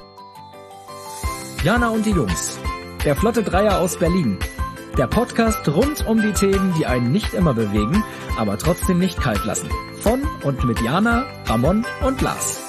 Jana und die Jungs. Der Flotte Dreier aus Berlin. Der Podcast rund um die Themen, die einen nicht immer bewegen, aber trotzdem nicht kalt lassen. Von und mit Jana, Ramon und Lars.